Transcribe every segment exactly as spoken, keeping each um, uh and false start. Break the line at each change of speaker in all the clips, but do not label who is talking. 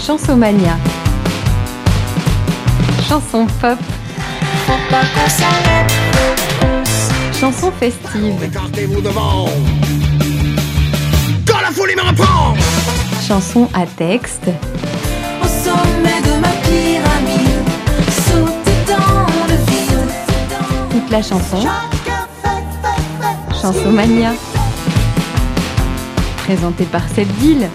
Chansomania. Chanson pop.
Faut pas qu'on s'arrête.
Chanson festive.
Écartez-vous devant. Quand la folie me reprend.
Chanson à texte.
Au sommet de ma pyramide, sauter dans le vide.
Toute la chanson. Chansomania. Présentée par Sebdil.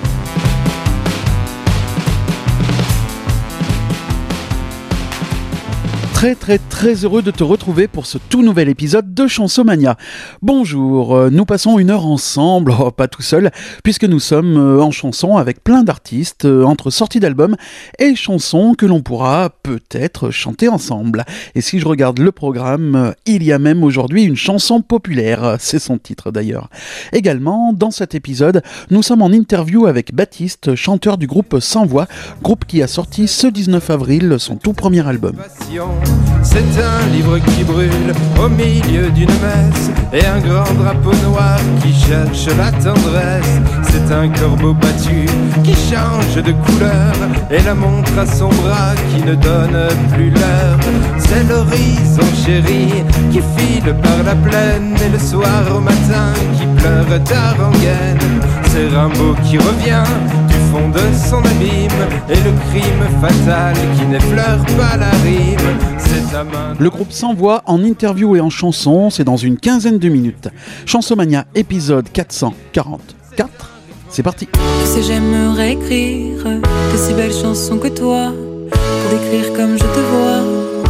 Très très très heureux de te retrouver pour ce tout nouvel épisode de Chansomania. Bonjour, euh, nous passons une heure ensemble, oh, pas tout seul, puisque nous sommes euh, en chanson avec plein d'artistes, euh, entre sorties d'albums et chansons que l'on pourra peut-être chanter ensemble. Et si je regarde le programme, euh, il y a même aujourd'hui une chanson populaire, c'est son titre d'ailleurs. Également, dans cet épisode, nous sommes en interview avec Baptiste, chanteur du groupe Sans Voix, groupe qui a sorti ce dix-neuf avril son tout premier album.
C'est un livre qui brûle au milieu d'une messe et un grand drapeau noir qui cherche la tendresse. C'est un corbeau battu qui change de couleur et la montre à son bras qui ne donne plus l'heure. C'est l'horizon chéri qui file par la plaine et le soir au matin qui pleure ta rengaine. C'est Rimbaud qui revient du fond de son abîme et le crime fatal qui n'effleure pas la rime.
Le groupe Sans Voix en interview et en chanson, c'est dans une quinzaine de minutes. Chansomania épisode quatre cent quarante-quatre, c'est parti.
Tu sais, j'aimerais écrire de si belles chansons que toi, pour décrire comme je te vois.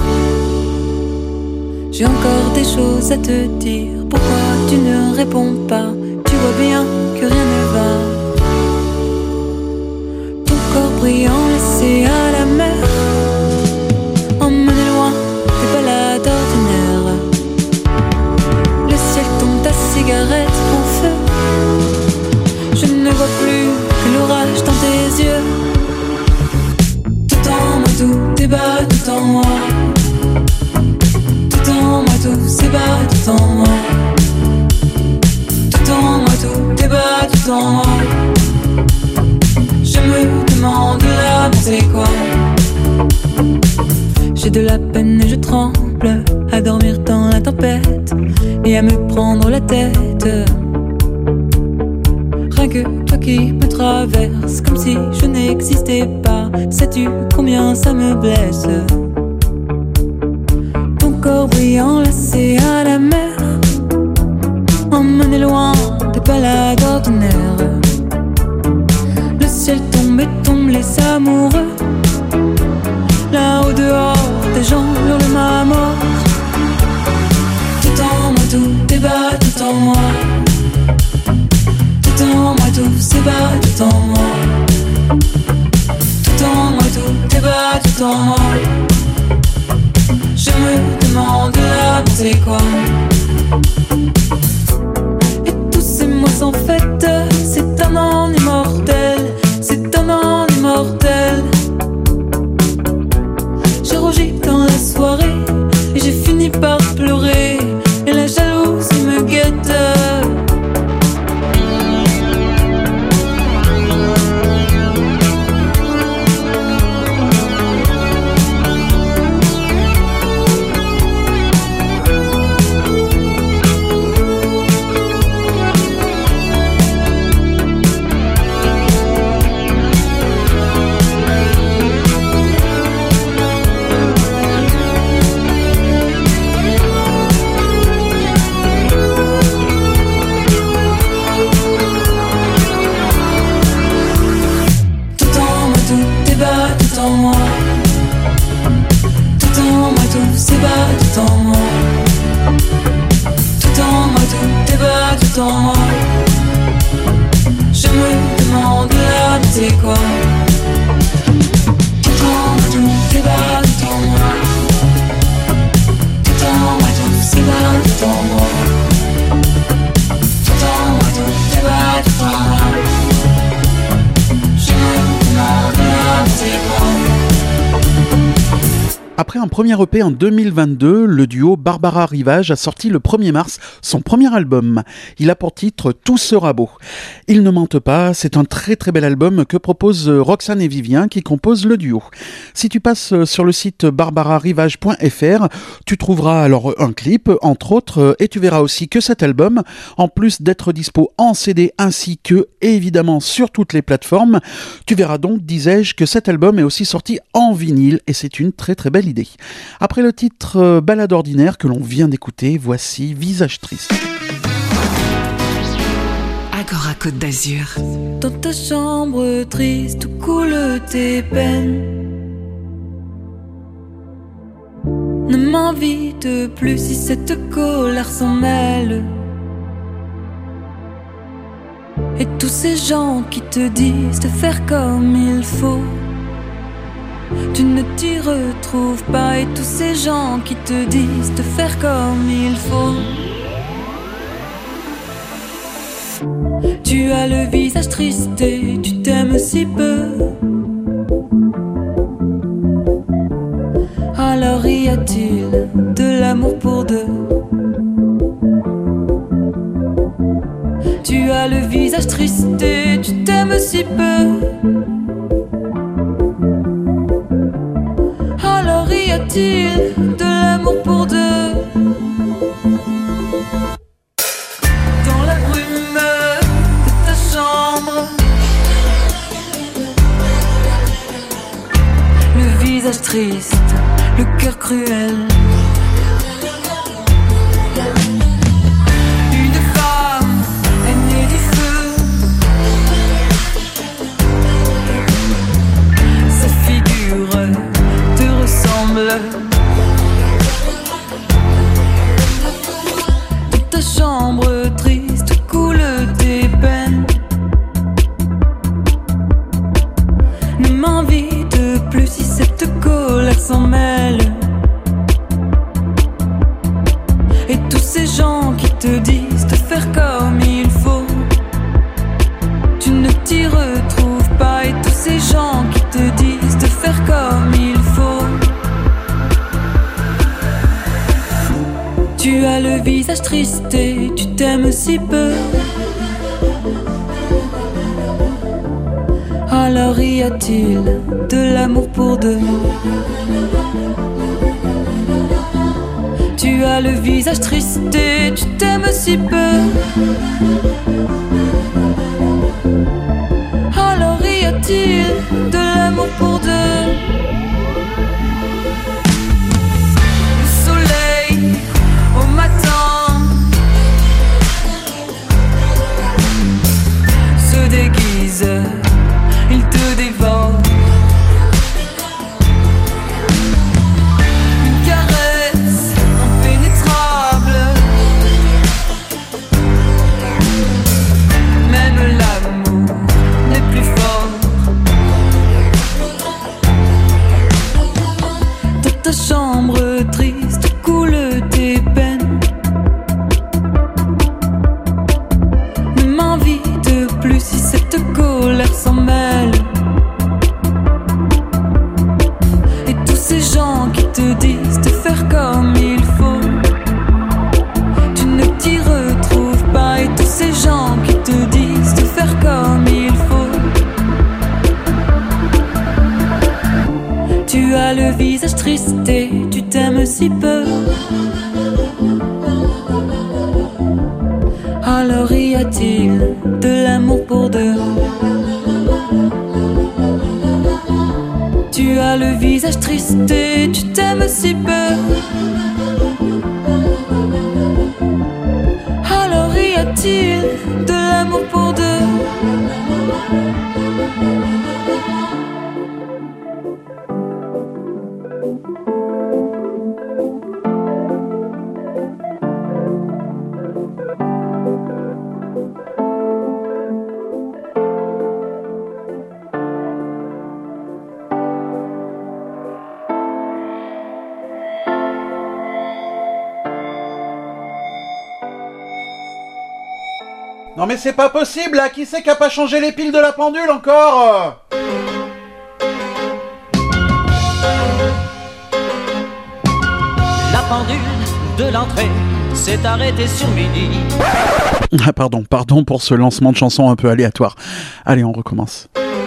J'ai encore des choses à te dire, pourquoi tu ne réponds pas? Tu vois bien que rien ne va. Ton corps brillant laissé à la mer, emmené loin des balades ordinaires. Le ciel tombe, ta cigarette prend feu. Je ne vois plus que l'orage dans tes yeux. Tout en moi tout débat, tout en moi. Tout en moi tout s'ébat, tout en moi. Tout en moi tout débat, tout en moi. Je me demande là, c'est quoi? J'ai de la peine et je tremble à dormir dans la tempête et à me prendre la tête. Rien que toi qui me traverse comme si je n'existais pas. Sais-tu combien ça me blesse? Ton corps brillant laissé à la mer, emmené loin des balades ordinaires. Le ciel tombe et tombe les amoureux. Là au dehors, des gens hurlent ma mort. Tout en moi tout débat, tout en moi. Tout en moi tout s'ébat, tout en moi. Tout en moi tout débat, tout en moi. Je me demande là, c'est quoi? Et tous ces mots sans fête, c'est un an immortel. C'est un an immortel. J'ai rougi dans la soirée et j'ai fini par pleurer. Et la jalousie me guette. Je me demande là, c'est quoi? Tout en moi tout débat, tout en moi. Tout en moi tout s'ébat, tout en moi. Tout en moi tout débat, tout en moi. Je me demande là, c'est quoi?
Après un premier E P en deux mille vingt-deux, le duo Barbara Rivage a sorti le premier mars son premier album. Il a pour titre Tout sera beau. Ils ne mentent pas, c'est un très très bel album que proposent Roxane et Vivien qui composent le duo. Si tu passes sur le site barbara rivage point f r, tu trouveras alors un clip entre autres et tu verras aussi que cet album, en plus d'être dispo en C D ainsi que évidemment sur toutes les plateformes, tu verras donc, disais-je, que cet album est aussi sorti en vinyle et c'est une très très belle idée. Après le titre euh, Balade ordinaire que l'on vient d'écouter, voici Visage triste.
Agora Côte d'Azur.
Dans ta chambre triste où coulent tes peines, ne m'invite plus si cette colère s'en mêle. Et tous ces gens qui te disent de faire comme il faut, tu ne t'y retrouves pas. Et tous ces gens qui te disent de faire comme il faut, tu as le visage triste et tu t'aimes si peu. Alors y a-t-il de l'amour pour deux? Tu as le visage triste et tu t'aimes si peu. Alors y a-t-il de l'amour pour deux? Dans la brume de ta chambre, le visage triste, le cœur cruel. Une femme est née du feu, sa figure te ressemble. Dans ta chambre triste coulent tes peines, ne m'invite plus si cette colère s'en mêle. Et tous ces gens qui te disent de faire comme il faut, tu ne t'y retrouves pas. Et tous ces gens qui te disent de faire comme il faut, tu as le visage triste et tu t'aimes si peu. Alors y a-t-il de l'amour pour deux? Tu as le visage triste et tu t'aimes si peu. Alors y a-t-il de l'amour pour deux? Le soleil au matin se déguise, il te dévore. Une caresse impénétrable, même l'amour n'est plus fort. Dans ta chambre triste coulent tes peines, ne m'invite plus si cette colère s'en mêle. Et tous ces gens qui te disent de faire comme il faut, tu ne t'y retrouves pas. Et tous ces gens qui te disent de faire comme il faut, tu as le visage triste et tu t'aimes si peu. Alors y a-t-il de l'amour pour deux? Tu as le visage triste et tu t'aimes si peu. Alors y a-t-il de l'amour pour deux?
Non mais c'est pas possible là, qui c'est qui a pas changé les piles de la pendule encore?
pendule de l'entrée s'est arrêtée sur midi.
Ah pardon, pardon pour ce lancement de chanson un peu aléatoire. Allez, on recommence.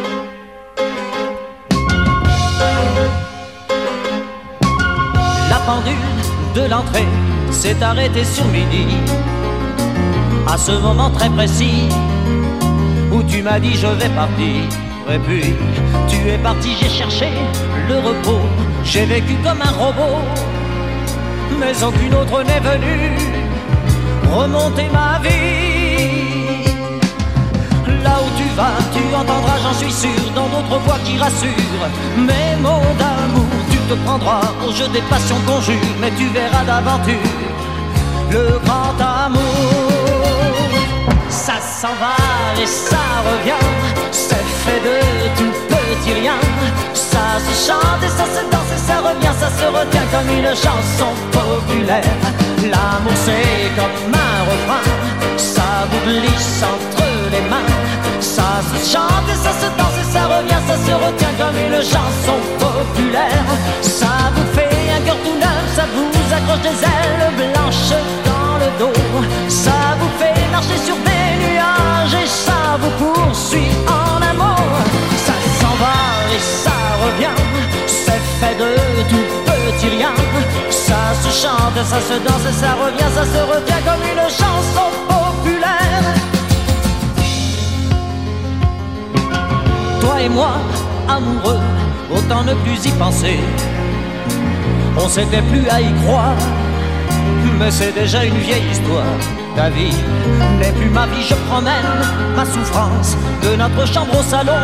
La pendule de l'entrée s'est arrêtée sur midi. À ce moment très précis où tu m'as dit je vais partir. Et puis tu es parti, j'ai cherché le repos. J'ai vécu comme un robot, mais aucune autre n'est venue remonter ma vie. Là où tu vas, tu entendras, j'en suis sûr, dans d'autres voix qui rassurent. Mes mots d'amour, tu te prendras au jeu des passions qu'on jure, mais tu verras d'aventure le grand amour. Ça s'en va et ça revient, c'est fait de tout petit rien. Ça se chante et ça se danse et ça revient, ça se retient comme une chanson populaire. L'amour c'est comme un refrain, ça vous glisse entre les mains. Ça se chante et ça se danse et ça revient, ça se retient comme une chanson populaire. Ça vous fait un cœur tout neuf, ça vous accroche des ailes blanches dans le dos. Ça vous fait marcher sur des nuages et ça vous poursuit en amour. Ça s'en va et ça revient, c'est fait de tout petit rien. Ça se chante, ça se danse et ça revient, ça se retient comme une chanson populaire. Toi et moi, amoureux, autant ne plus y penser. On s'était plus à y croire, mais c'est déjà une vieille histoire. Ta vie n'est plus ma vie, je promène ma souffrance de notre chambre au salon.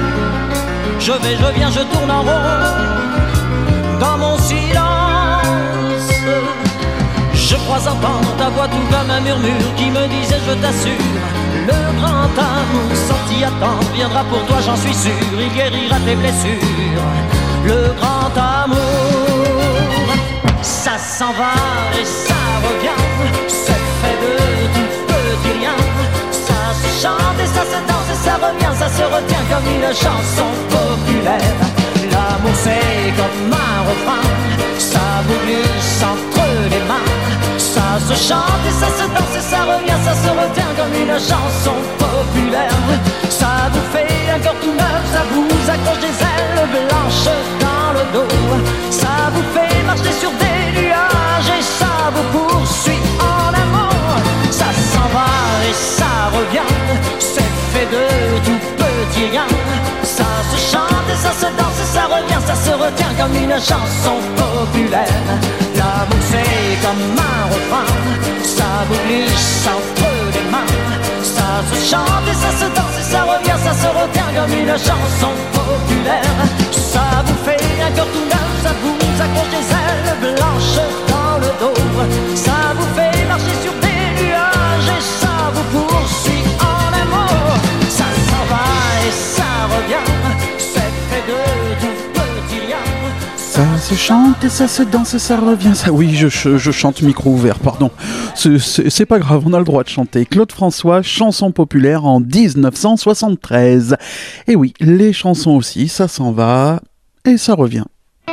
Je vais, je viens, je tourne en rond dans mon silence. Je crois entendre ta voix tout comme un murmure qui me disait je t'assure, le grand amour sans t'y attendre viendra pour toi, j'en suis sûr. Il guérira tes blessures, le grand amour. Ça s'en va et ça revient, c'est fait de tout petit rien. Ça se chante et ça se danse et ça revient, ça se retient comme une chanson populaire. L'amour c'est comme un refrain, ça vous glisse entre les mains. Ça se chante et ça se danse et ça revient, ça se retient comme une chanson populaire. Ça vous fait un cœur tout neuf, ça vous accroche des ailes blanches dans le dos. Ça vous fait marcher sur des nuages et ça vous poursuit en amour. Ça s'en va et ça revient, c'est fait de tout petit rien. Ça se chante et ça se danse et ça revient, ça se retient comme une chanson populaire. L'amour c'est comme un refrain, ça vous glisse entre les mains. Ça se chante et ça se danse et ça revient, ça se retient comme une chanson populaire. Ça vous fait un cœur tout neuf, ça vous accroche des ailes blanches dans le dos. Ça vous fait marcher sur des nuages et ça vous poursuit en amour. Ça s'en va et ça revient, c'est fait de tout petit rien.
Ça se chante et ça se danse et ça revient. Ça, oui, je, je, je chante micro ouvert, pardon. C'est, c'est, c'est pas grave, on a le droit de chanter. Claude François, chanson populaire en dix-neuf cent soixante-treize. Et oui, les chansons aussi, ça s'en va et ça revient.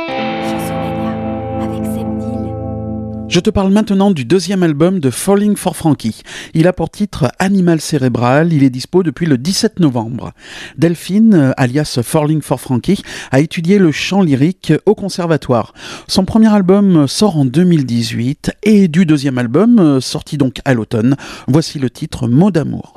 Je te parle maintenant du deuxième album de Falling for Frankie. Il a pour titre Animal Cérébral, il est dispo depuis le dix-sept novembre. Delphine, alias Falling for Frankie, a étudié le chant lyrique au conservatoire. Son premier album sort en deux mille dix-huit et du deuxième album, sorti donc à l'automne, voici le titre Mots d'amour.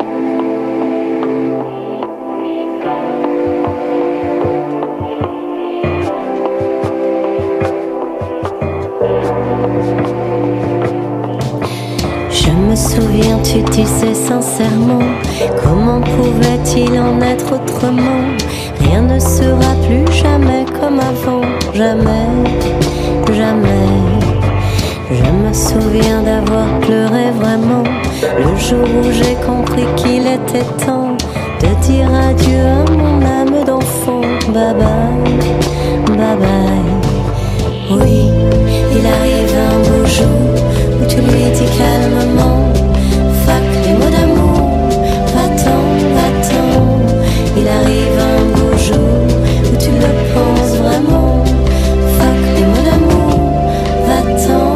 Je me souviens, tu disais sincèrement, comment pouvait-il en être autrement? Rien ne sera plus jamais comme avant, jamais, jamais. Je me souviens d'avoir pleuré vraiment le jour où j'ai compris qu'il était temps de dire adieu à mon âme d'enfant. Bye bye, bye bye. Oui, il arrive un beau jour où tu lui dis calmement, fac les mots d'amour, va-t'en, va-t'en. Il arrive un beau jour où tu le penses vraiment, fac les mots d'amour, va-t'en.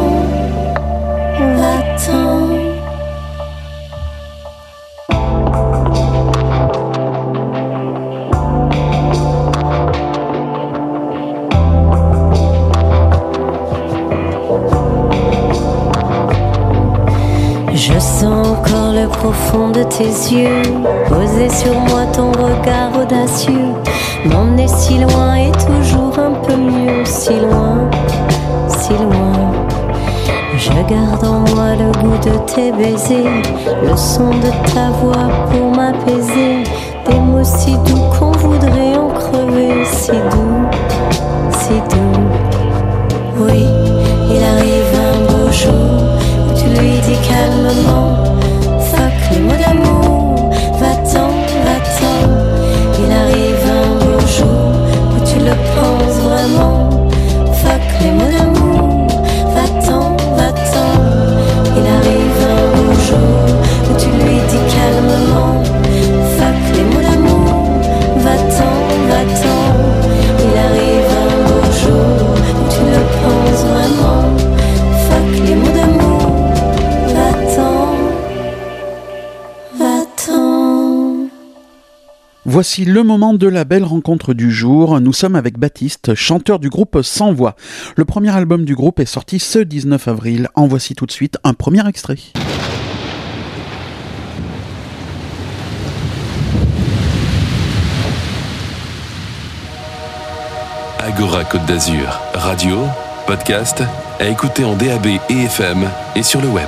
profond de tes yeux, poser sur moi ton regard audacieux, m'emmener si loin et toujours un peu mieux, si loin, si loin. Je garde en moi le goût de tes baisers, le son de ta voix pour m'apaiser, des mots si doux qu'on voudrait en crever, si doux, si doux. Oui, il arrive un beau jour où tu lui dis calmement, fuck les mots d'amour, va-t'en, va-t'en. Il arrive un beau jour où tu le penses vraiment, fuck les mots d'amour, va-t'en, va-t'en. Il arrive un beau jour où tu lui dis calmement, fuck les mots d'amour, va-t'en, va-t'en. Il arrive un beau jour où tu le penses vraiment, fuck les mots d'amour, va-t'en, va-t'en.
Voici le moment de la belle rencontre du jour. Nous sommes avec Baptiste, chanteur du groupe Sans Voix. Le premier album du groupe est sorti ce dix-neuf avril. En voici tout de suite un premier extrait.
Agora Côte d'Azur, radio, podcast, à écouter en D A B et F M et sur le web.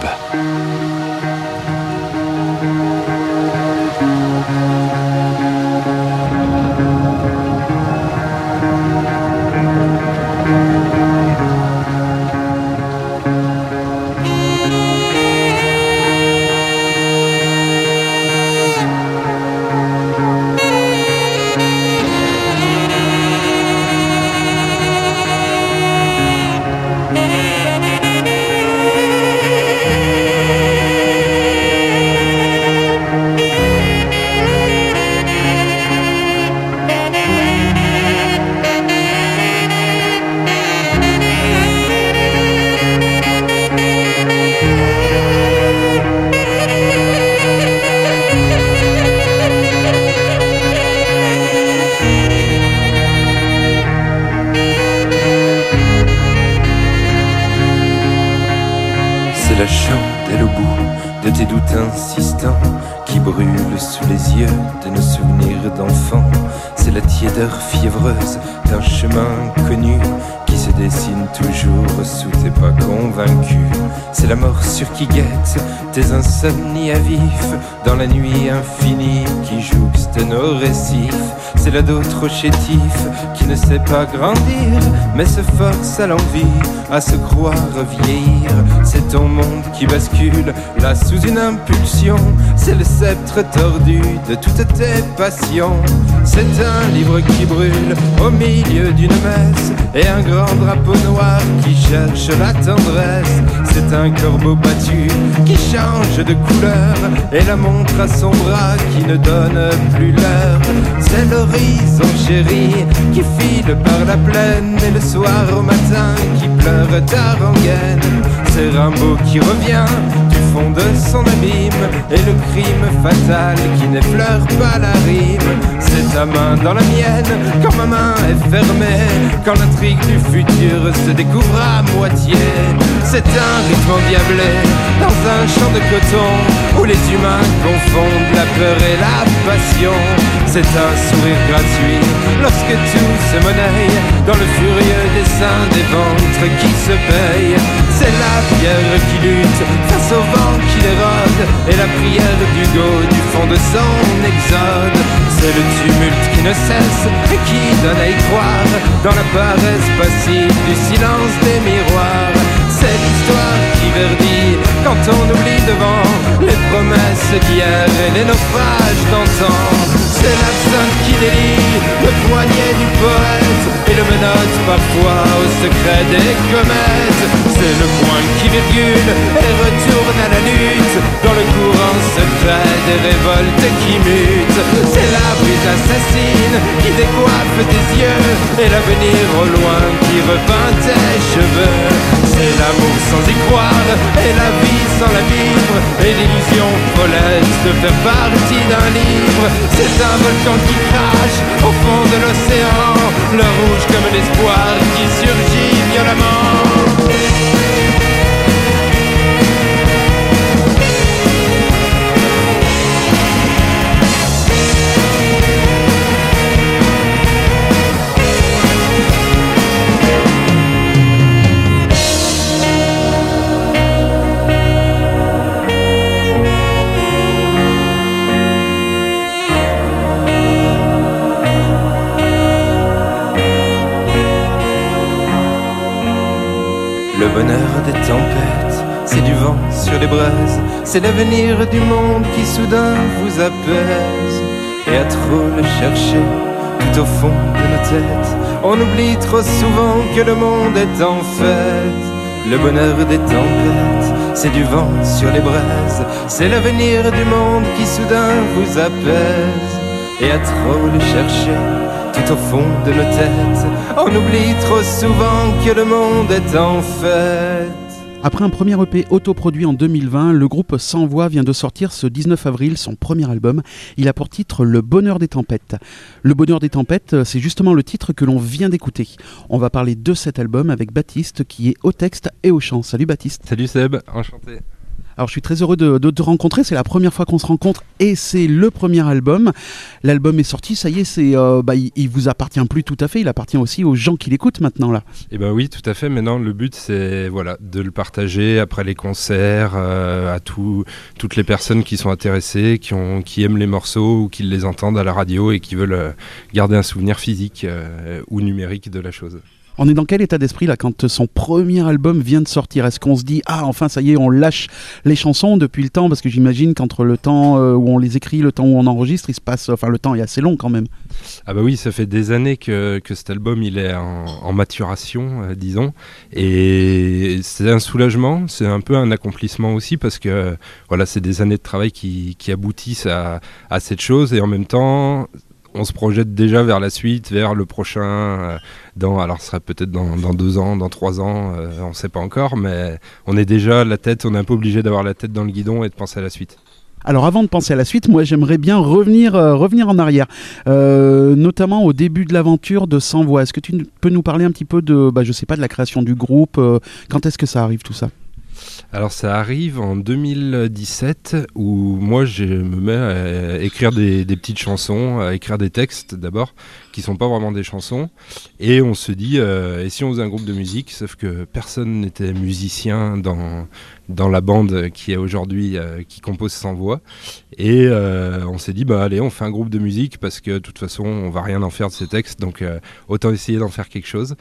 la chandelle au bout de tes doutes insistants qui brûlent sous les yeux de nos souvenirs d'enfants. C'est la tiédeur fiévreuse d'un chemin connu qui se dessine toujours sous tes pas convaincus. C'est la morsure qui guette tes insomnies à vif dans la nuit infinie qui jouxte nos récifs. C'est l'ado trop chétif qui ne sait pas grandir mais se force à l'envie à se croire vieillir. C'est ton monde qui bascule là sous une impulsion. C'est le sceptre tordu de toutes tes passions. C'est un livre qui brûle au milieu d'une messe et un grand drapeau noir qui cherche la tendresse. C'est un corbeau battu qui change de couleur et la montre à son bras qui ne donne plus l'heure. C'est l'horizon chéri qui file par la plaine et le soir au matin qui pleure ta rengaine. C'est Rimbaud qui revient du fond de son abîme et le crime fatal qui n'effleure pas la rime. C'est ta main dans la mienne quand ma main est fermée, quand l'intrigue du futur se découvre à moitié. C'est un rythme endiablé dans un champ de coton où les humains confondent la peur et la passion. C'est un sourire gratuit lorsque tout se monnaie dans le furieux dessin des ventres qui se payent. C'est la pierre qui lutte face au vent qui l'érode et la prière d'Hugo du fond de son exode. C'est le tumulte qui ne cesse et qui donne à y croire dans la paresse passive du silence des miroirs. C'est l'histoire qui verdit quand on oublie devant les promesses d'hier et les naufrages d'antan. C'est l'absinthe qui délie le poignet du poète et le menotte parfois au secret des comètes. C'est le point qui virgule et retourne à la lutte dans le courant secret des révoltes qui mutent. C'est la brise assassine qui décoiffe tes yeux et l'avenir au loin qui repeint tes cheveux. C'est l'amour sans y croire et la vie sans la vivre et l'illusion folette de faire partie d'un livre. C'est un volcan qui crache au fond de l'océan, le rouge comme l'espoir qui surgit violemment. bonheur des tempêtes, c'est du vent sur les braises, c'est l'avenir du monde qui soudain vous apaise. Et à trop le chercher, tout au fond de nos têtes, on oublie trop souvent que le monde est en fête. Le bonheur des tempêtes, c'est du vent sur les braises, c'est l'avenir du monde qui soudain vous apaise. Et à trop le chercher, tout au fond de nos têtes, on oublie trop souvent que le monde est en fête.
Après un premier E P autoproduit en deux mille vingt, le groupe Sans Voix vient de sortir ce dix-neuf avril son premier album. Il a pour titre Le Bonheur des Tempêtes. Le Bonheur des Tempêtes, c'est justement le titre que l'on vient d'écouter. On va parler de cet album avec Baptiste qui est au texte et au chant. Salut Baptiste.
Salut Seb, enchanté.
Alors je suis très heureux de, de te rencontrer, c'est la première fois qu'on se rencontre et c'est le premier album. L'album est sorti, ça y est, c'est, euh, bah, il, il vous appartient plus tout à fait, il appartient aussi aux gens qui l'écoutent maintenant là.
Eh ben oui, tout à fait. Maintenant le but c'est voilà, de le partager après les concerts euh, à tout, toutes les personnes qui sont intéressées, qui, ont, qui aiment les morceaux ou qui les entendent à la radio et qui veulent euh, garder un souvenir physique euh, ou numérique de la chose.
On est dans quel état d'esprit là quand son premier album vient de sortir? Est-ce qu'on se dit ah enfin ça y est on lâche les chansons depuis le temps, parce que j'imagine qu'entre le temps euh, où on les écrit, le temps où on enregistre, il se passe, enfin le temps est assez long quand même.
Ah bah oui, ça fait des années que, que cet album il est en, en maturation euh, disons, et c'est un soulagement, c'est un peu un accomplissement aussi parce que euh, voilà, c'est des années de travail qui, qui aboutissent à, à cette chose, et en même temps on se projette déjà vers la suite, vers le prochain, euh, dans, alors ce sera peut-être dans, dans deux ans, dans trois ans, euh, on ne sait pas encore, mais on est déjà la tête, on est un peu obligé d'avoir la tête dans le guidon et de penser à la suite.
Alors avant de penser à la suite, moi j'aimerais bien revenir, euh, revenir en arrière, euh, notamment au début de l'aventure de Sans Voix. Est-ce que tu peux nous parler un petit peu de, bah, je sais pas, de la création du groupe, euh, quand est-ce que ça arrive tout ça ?
Alors ça arrive en deux mille dix-sept où moi je me mets à écrire des, des petites chansons, à écrire des textes d'abord, qui sont pas vraiment des chansons, et on se dit euh, et si on faisait un groupe de musique, sauf que personne n'était musicien dans, dans la bande qui est aujourd'hui, euh, qui compose Sans Voix, et euh, on s'est dit bah allez on fait un groupe de musique parce que de toute façon on va rien en faire de ces textes, donc euh, autant essayer d'en faire quelque chose.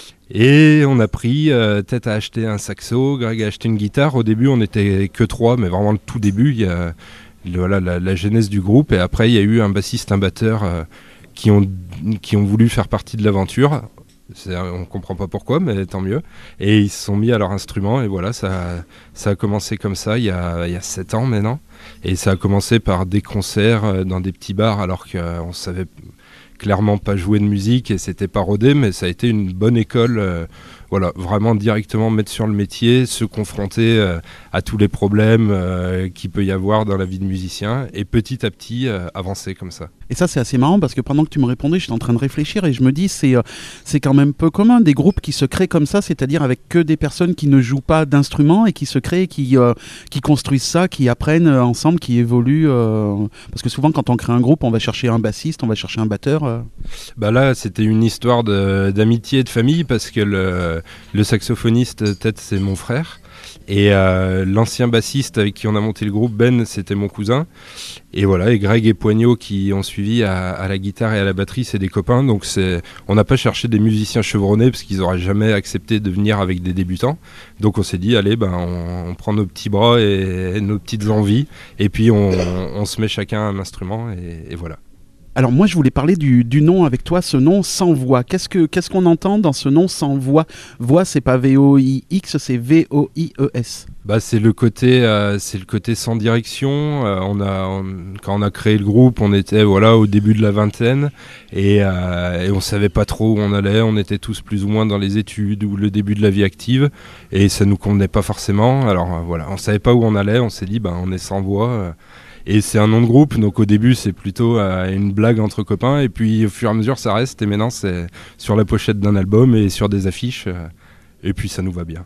Et on a pris euh, tête à acheter un saxo, Greg a acheté une guitare. Au début, on n'était que trois, mais vraiment le tout début, il y a le, voilà, la, la genèse du groupe. Et après, il y a eu un bassiste, un batteur euh, qui, ont, qui ont voulu faire partie de l'aventure. C'est, on ne comprend pas pourquoi, mais tant mieux. Et ils se sont mis à leur instrument. Et voilà, ça, ça a commencé comme ça il y a, il y a sept ans maintenant. Et ça a commencé par des concerts dans des petits bars, alors qu'on savait clairement pas jouer de musique et c'était pas rodé, mais ça a été une bonne école, euh, voilà, vraiment directement mettre sur le métier, se confronter euh, à tous les problèmes euh, qu'il peut y avoir dans la vie de musicien et petit à petit euh, avancer comme ça.
Et ça c'est assez marrant parce que pendant que tu me répondais, j'étais en train de réfléchir et je me dis c'est, euh, c'est quand même peu commun des groupes qui se créent comme ça, c'est-à-dire avec que des personnes qui ne jouent pas d'instruments et qui se créent, qui, euh, qui construisent ça, qui apprennent ensemble, qui évoluent, euh, parce que souvent quand on crée un groupe on va chercher un bassiste, on va chercher un batteur. Euh.
Bah là c'était une histoire de, d'amitié et de famille parce que le, le saxophoniste Ted c'est mon frère. Et euh, l'ancien bassiste avec qui on a monté le groupe, Ben, c'était mon cousin. Et voilà, et Greg et Poignot qui ont suivi à, à la guitare et à la batterie, c'est des copains. Donc c'est, on n'a pas cherché des musiciens chevronnés parce qu'ils n'auraient jamais accepté de venir avec des débutants. Donc on s'est dit, allez, ben, on, on prend nos petits bras et, et nos petites envies. Et puis on, on se met chacun un instrument et, et voilà.
Alors moi je voulais parler du, du nom avec toi, ce nom Sans Voix. Qu'est-ce, que, qu'est-ce qu'on entend dans ce nom Sans Voix ? Voix c'est pas V O I X, c'est V O I E S.
Bah, c'est le côté, euh, c'est le côté sans direction. Euh, on a, on, quand on a créé le groupe, on était voilà au début de la vingtaine et, euh, et on savait pas trop où on allait. On était tous plus ou moins dans les études ou le début de la vie active et ça nous convenait pas forcément. Alors euh, voilà, on savait pas où on allait. On s'est dit bah on est Sans Voix. Euh, Et c'est un nom de groupe, donc au début c'est plutôt euh, une blague entre copains, et puis au fur et à mesure ça reste, et maintenant c'est sur la pochette d'un album et sur des affiches, euh, et puis ça nous va bien.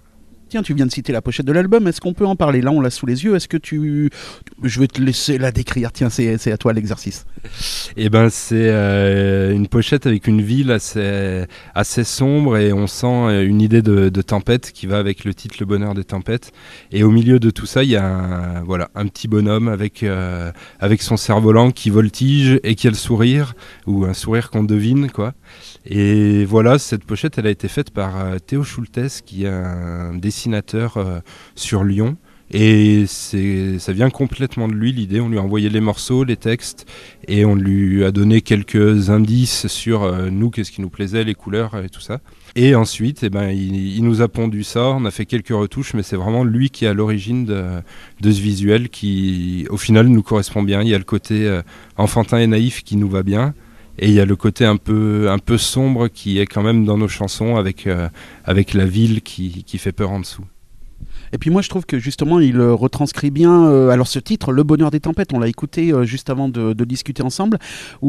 Tiens, tu viens de citer la pochette de l'album, est-ce qu'on peut en parler? Là, on l'a sous les yeux, est-ce que tu... Je vais te laisser la décrire, tiens, c'est, c'est à toi l'exercice.
Eh ben, c'est euh, une pochette avec une ville assez, assez sombre et on sent une idée de, de tempête qui va avec le titre Le Bonheur des Tempêtes. Et au milieu de tout ça, il y a un, voilà, un petit bonhomme avec, euh, avec son cerf-volant qui voltige et qui a le sourire, ou un sourire qu'on devine, quoi. Et voilà, cette pochette, elle a été faite par euh, Théo Schultes, qui est un dessinateur euh, sur Lyon. Et c'est, ça vient complètement de lui, l'idée. On lui a envoyé les morceaux, les textes, et on lui a donné quelques indices sur euh, nous, qu'est-ce qui nous plaisait, les couleurs et tout ça. Et ensuite, eh ben, il, il nous a pondu ça, on a fait quelques retouches, mais c'est vraiment lui qui est à l'origine de, de ce visuel qui, au final, nous correspond bien. Il y a le côté euh, enfantin et naïf qui nous va bien. Et il y a le côté un peu, un peu sombre qui est quand même dans nos chansons avec, euh, avec la ville qui, qui fait peur en dessous.
Et puis moi je trouve que justement il euh, retranscrit bien, euh, alors ce titre, Le Bonheur des Tempêtes, on l'a écouté euh, juste avant de, de discuter ensemble,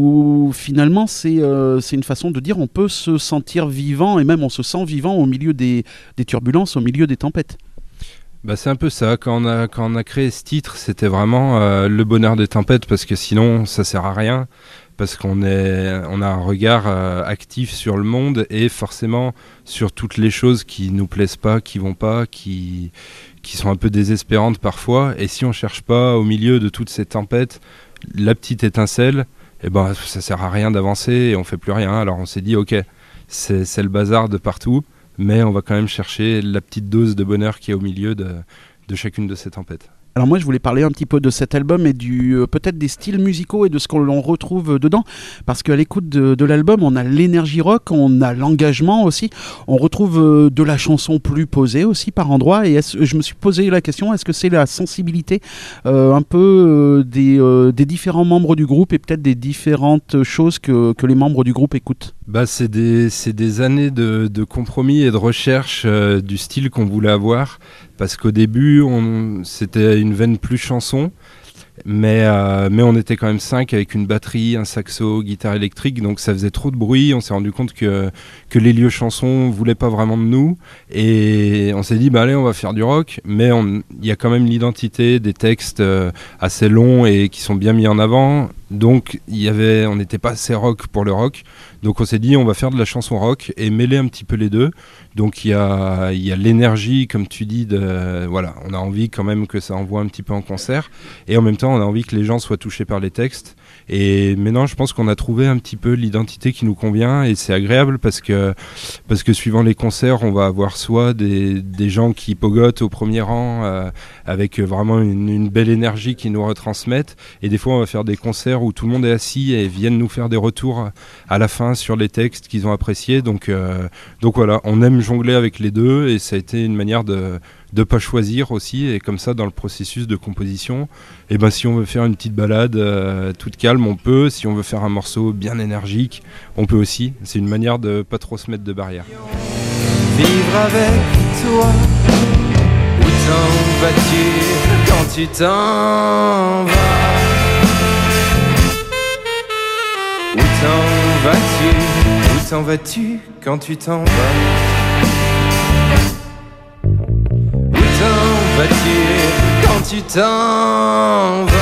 où finalement c'est, euh, c'est une façon de dire on peut se sentir vivant, et même on se sent vivant au milieu des, des turbulences, au milieu des tempêtes.
Bah c'est un peu ça, quand on a, quand on a créé ce titre, c'était vraiment euh, le bonheur des tempêtes, parce que sinon ça sert à rien. Parce qu'on est, on a un regard euh, actif sur le monde et forcément sur toutes les choses qui nous plaisent pas, qui vont pas, qui, qui sont un peu désespérantes parfois. Et si on cherche pas au milieu de toutes ces tempêtes la petite étincelle, eh ben ça sert à rien d'avancer et on fait plus rien. Alors on s'est dit ok, c'est, c'est le bazar de partout, mais on va quand même chercher la petite dose de bonheur qui est au milieu de, de chacune de ces tempêtes.
Alors moi je voulais parler un petit peu de cet album et du euh, peut-être des styles musicaux et de ce qu'on l'on retrouve dedans, parce qu'à l'écoute de, de l'album on a l'énergie rock, on a l'engagement aussi, on retrouve euh, de la chanson plus posée aussi par endroits, et est-ce, je me suis posé la question, est-ce que c'est la sensibilité euh, un peu euh, des, euh, des différents membres du groupe et peut-être des différentes choses que, que les membres du groupe écoutent?
Bah c'est des, c'est des années de, de compromis et de recherche euh, du style qu'on voulait avoir. Parce qu'au début, on, c'était une veine plus chanson, mais, euh, mais on était quand même cinq avec une batterie, un saxo, guitare électrique, donc ça faisait trop de bruit. On s'est rendu compte que, que les lieux chansons ne voulaient pas vraiment de nous, et on s'est dit, bah allez, on va faire du rock, mais il y a quand même l'identité des textes euh, assez longs et qui sont bien mis en avant, donc y avait, on n'était pas assez rock pour le rock, donc on s'est dit, on va faire de la chanson rock et mêler un petit peu les deux. Donc il y a, y a l'énergie, comme tu dis, de, voilà, on a envie quand même que ça envoie un petit peu en concert, et en même temps on a envie que les gens soient touchés par les textes. Et maintenant je pense qu'on a trouvé un petit peu l'identité qui nous convient, et c'est agréable parce que, parce que suivant les concerts on va avoir soit des, des gens qui pogotent au premier rang euh, avec vraiment une, une belle énergie qui nous retransmettent, et des fois on va faire des concerts où tout le monde est assis et viennent nous faire des retours à la fin sur les textes qu'ils ont appréciés. Donc, euh, donc voilà, on aime jongler avec les deux, et ça a été une manière de ne pas choisir aussi, et comme ça dans le processus de composition, et ben si on veut faire une petite balade euh, toute calme, on peut. Si on veut faire un morceau bien énergique, on peut aussi. C'est une manière de pas trop se mettre de barrières.
Vivre avec toi, où t'en vas-tu quand tu t'en vas? Où t'en vas-tu, où t'en vas-tu quand tu t'en vas? Où t'en vas-tu quand tu t'en vas?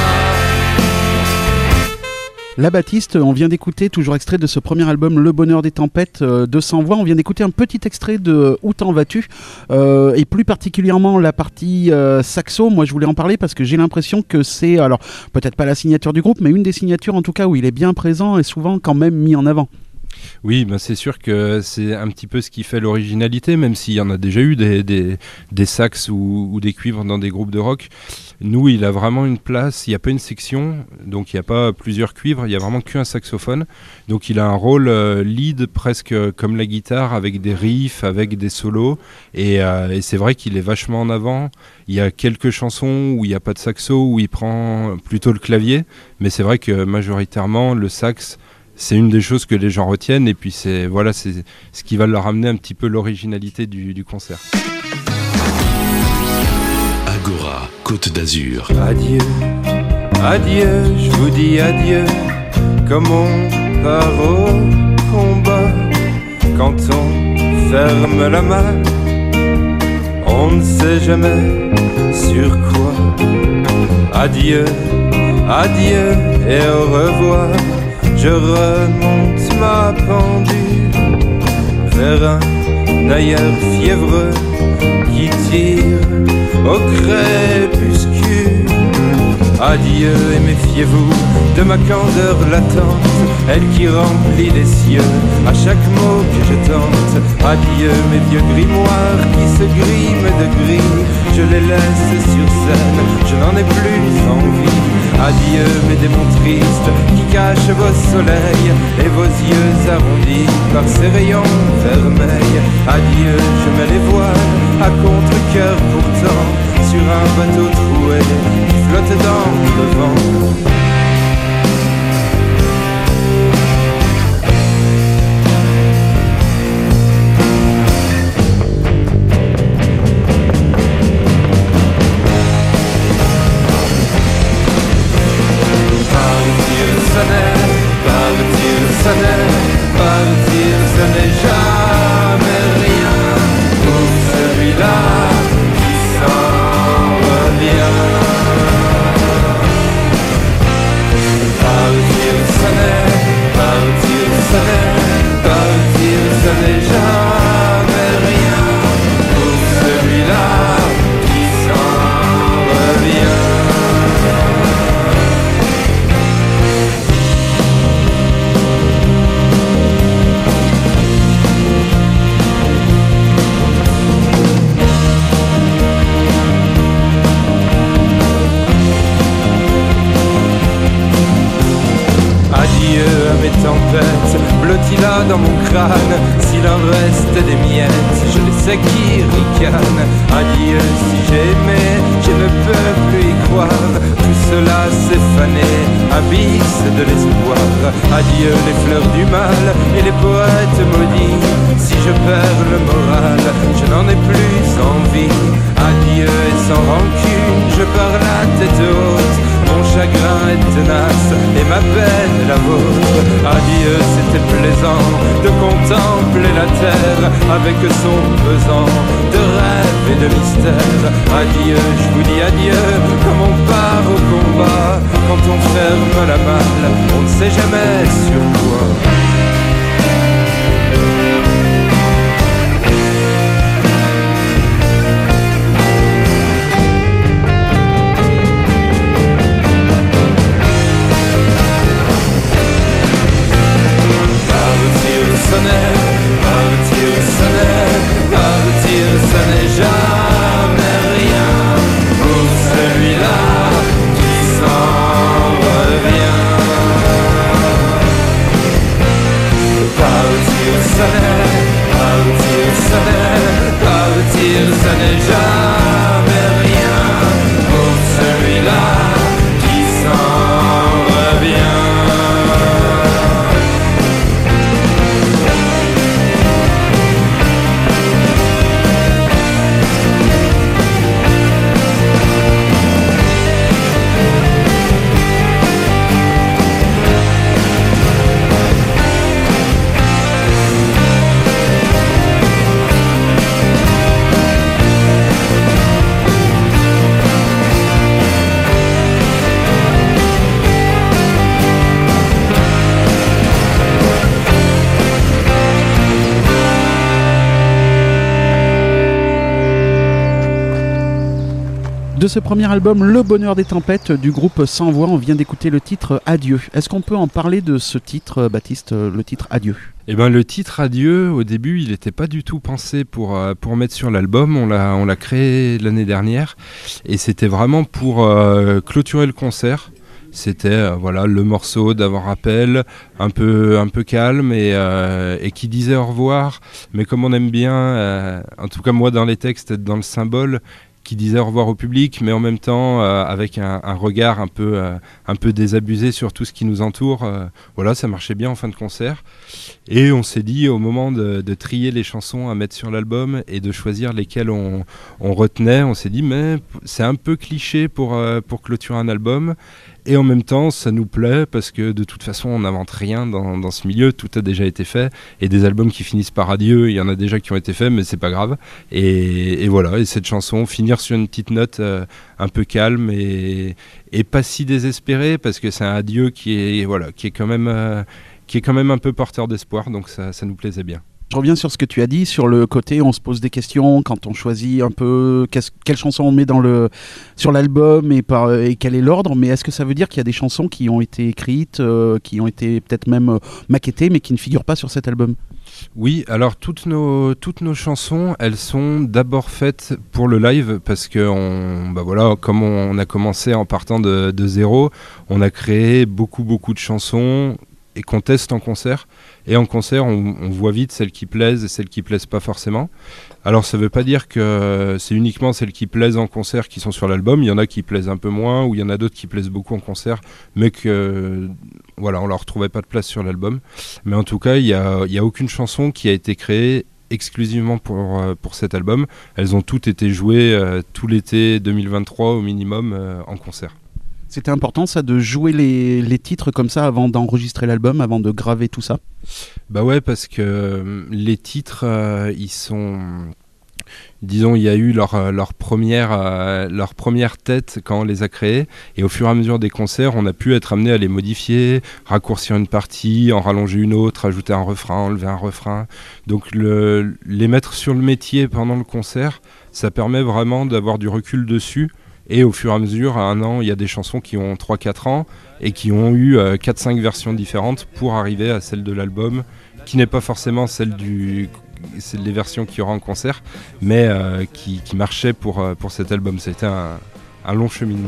La Baptiste, on vient d'écouter, toujours extrait de ce premier album Le Bonheur des Tempêtes, euh, de Sans Voix, on vient d'écouter un petit extrait de Où t'en vas-tu, euh, et plus particulièrement la partie euh, saxo. Moi je voulais en parler parce que j'ai l'impression que c'est, alors peut-être pas la signature du groupe, mais une des signatures en tout cas où il est bien présent et souvent quand même mis en avant.
Oui, ben c'est sûr que c'est un petit peu ce qui fait l'originalité, même s'il y en a déjà eu des, des, des sax ou, ou des cuivres dans des groupes de rock. Nous, il a vraiment une place, il n'y a pas une section, donc il n'y a pas plusieurs cuivres, il n'y a vraiment qu'un saxophone. Donc il a un rôle euh, lead presque comme la guitare, avec des riffs, avec des solos, et, euh, et c'est vrai qu'il est vachement en avant. Il y a quelques chansons où il n'y a pas de saxo, où il prend plutôt le clavier, mais c'est vrai que majoritairement le sax, c'est une des choses que les gens retiennent, et puis c'est, voilà, c'est ce qui va leur amener un petit peu l'originalité du, du concert.
Agora, Côte d'Azur.
Adieu, adieu, je vous dis adieu, comme on part au combat. Quand on ferme la main,
on ne sait jamais sur quoi. Adieu, adieu et au revoir. Je remonte ma pendule vers un ailleurs fiévreux qui tire au crépuscule. Adieu et méfiez-vous de ma candeur latente, elle qui remplit les cieux à chaque mot que je tente. Adieu mes vieux grimoires qui se griment de gris, je les laisse sur scène, je n'en ai plus envie. Adieu mes démons tristes qui cachent vos soleils et vos yeux arrondis par ces rayons vermeils. Adieu, je mets les voiles à contre-cœur pourtant sur un bateau troué qui flotte dans le vent. Partir, ça n'est, partir, ça n'est, partir, ça n'est jamais rien pour celui-là qui s'en revient. Partir, ça n'est, partir, ça n'est, partir, ça n'est jamais rien pour celui-là qui s'en revient. Adieu à mes tempêtes, blottis là dans mon crâne. S'il en reste des miettes, je les sais qui ricanent. Adieu si j'ai aimé, je ne peux plus y croire. Tout cela s'est fané, abysse de l'espoir. Adieu les fleurs du mal et les poètes maudits. Si je perds le moral, je n'en ai plus envie. Adieu et sans rancune, je pars la tête haute. Mon chagrin est tenace et ma peine la vôtre. Adieu, c'était plaisant de contempler la terre avec son pesant de rêve et de mystère. Adieu, je vous dis adieu, comme on part au combat. Quand on ferme la malle, on ne sait jamais sur quoi. Partir, ça n'est, partir, ça n'est jamais rien pour celui-là qui s'en revient. Partir, ça n'est, partir, ça n'est, partir, ça n'est jamais rien pour celui-là qui s'en revient.
De ce premier album, Le Bonheur des Tempêtes, du groupe Sans Voix, on vient d'écouter le titre Adieu. Est-ce qu'on peut en parler de ce titre, Baptiste, le titre Adieu ?
Eh ben, le titre Adieu, au début, il n'était pas du tout pensé pour, euh, pour mettre sur l'album. On l'a, on l'a créé l'année dernière et c'était vraiment pour euh, clôturer le concert. C'était euh, voilà, le morceau d'avant rappel, un peu, un peu calme et, euh, et qui disait au revoir. Mais comme on aime bien, euh, en tout cas moi dans les textes, être dans le symbole, qui disait au revoir au public, mais en même temps euh, avec un, un regard un peu, euh, un peu désabusé sur tout ce qui nous entoure. Euh, voilà, ça marchait bien en fin de concert. Et on s'est dit, au moment de, de trier les chansons à mettre sur l'album et de choisir lesquelles on, on retenait, on s'est dit, mais c'est un peu cliché pour, euh, pour clôturer un album. Et en même temps, ça nous plaît parce que de toute façon, on n'invente rien dans, dans ce milieu. Tout a déjà été fait. Et des albums qui finissent par adieu, il y en a déjà qui ont été faits, mais c'est pas grave. Et, et voilà. Et cette chanson, finir sur une petite note euh, un peu calme et, et pas si désespérée, parce que c'est un adieu qui est, voilà, qui est quand même, euh, qui est quand même un peu porteur d'espoir. Donc ça, ça nous plaisait bien.
Je reviens sur ce que tu as dit, sur le côté on se pose des questions quand on choisit un peu quelle chanson on met dans le, sur l'album et, par, et quel est l'ordre, mais est-ce que ça veut dire qu'il y a des chansons qui ont été écrites, euh, qui ont été peut-être même euh, maquettées, mais qui ne figurent pas sur cet album ?
Oui, alors toutes nos, toutes nos chansons, elles sont d'abord faites pour le live, parce que on, bah voilà, comme on a commencé en partant de, de zéro, on a créé beaucoup beaucoup de chansons et qu'on teste en concert. Et en concert, on, on voit vite celles qui plaisent et celles qui plaisent pas forcément. Alors ça veut pas dire que c'est uniquement celles qui plaisent en concert qui sont sur l'album. Il y en a qui plaisent un peu moins, ou il y en a d'autres qui plaisent beaucoup en concert, mais que voilà, on leur trouvait pas de place sur l'album. Mais en tout cas, il y a, il y a aucune chanson qui a été créée exclusivement pour, pour cet album. Elles ont toutes été jouées euh, tout l'été deux mille vingt-trois au minimum euh, en concert.
C'était important ça, de jouer les, les titres comme ça avant d'enregistrer l'album, avant de graver tout ça ?
Bah ouais, parce que euh, les titres, euh, ils sont... Disons, il y a eu leur, leur, première, euh, leur première tête quand on les a créés, et au fur et à mesure des concerts, on a pu être amené à les modifier, raccourcir une partie, en rallonger une autre, ajouter un refrain, enlever un refrain. Donc le, les mettre sur le métier pendant le concert, ça permet vraiment d'avoir du recul dessus. Et au fur et à mesure, à un an, il y a des chansons qui ont trois quatre ans et qui ont eu euh, quatre cinq versions différentes pour arriver à celle de l'album, qui n'est pas forcément celle du... c'est les versions qu'il y aura en concert, mais euh, qui, qui marchaient pour, euh, pour cet album. C'était un, un long cheminement.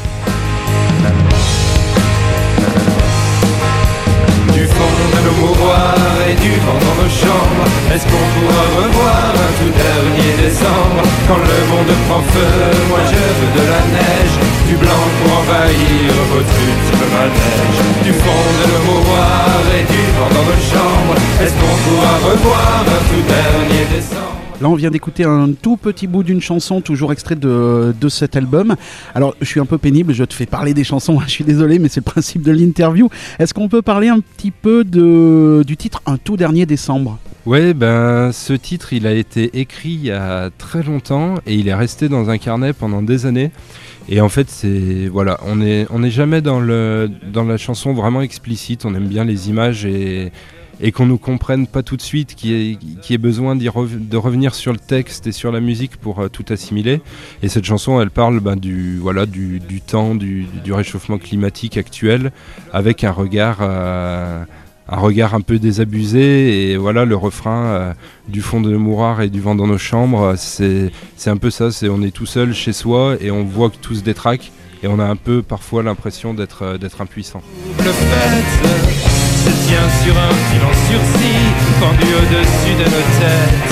Du fond de nos mouroirs et du vent dans nos chambres, est-ce qu'on pourra revoir un tout dernier décembre? Quand le monde prend feu, moi je veux de la neige, du blanc pour envahir votre ultime manège. Du fond de nos mouroirs et du vent dans nos chambres, est-ce qu'on pourra revoir un tout dernier décembre?
Là, on vient d'écouter un tout petit bout d'une chanson, toujours extrait de, de cet album. Alors, je suis un peu pénible, je te fais parler des chansons, je suis désolé, mais c'est le principe de l'interview. Est-ce qu'on peut parler un petit peu de, du titre « Un tout dernier décembre » ?
Ouais, ben, ce titre, il a été écrit il y a très longtemps et il est resté dans un carnet pendant des années. Et en fait, c'est voilà, on n'est on est jamais dans, le, dans la chanson vraiment explicite, on aime bien les images et... et qu'on ne nous comprenne pas tout de suite, qu'il y ait, qu'il y ait besoin d'y rev- de revenir sur le texte et sur la musique pour euh, tout assimiler. Et cette chanson, elle parle ben, du, voilà, du, du temps, du, du réchauffement climatique actuel, avec un regard, euh, un regard un peu désabusé. Et voilà, le refrain euh, du fond de nos mouroirs et du vent dans nos chambres, c'est, c'est un peu ça, c'est on est tout seul chez soi et on voit que tout se détraque. Et on a un peu parfois l'impression d'être, euh, d'être impuissant.
Le fait se tient sur un fil en sursis, pendu au-dessus de nos têtes.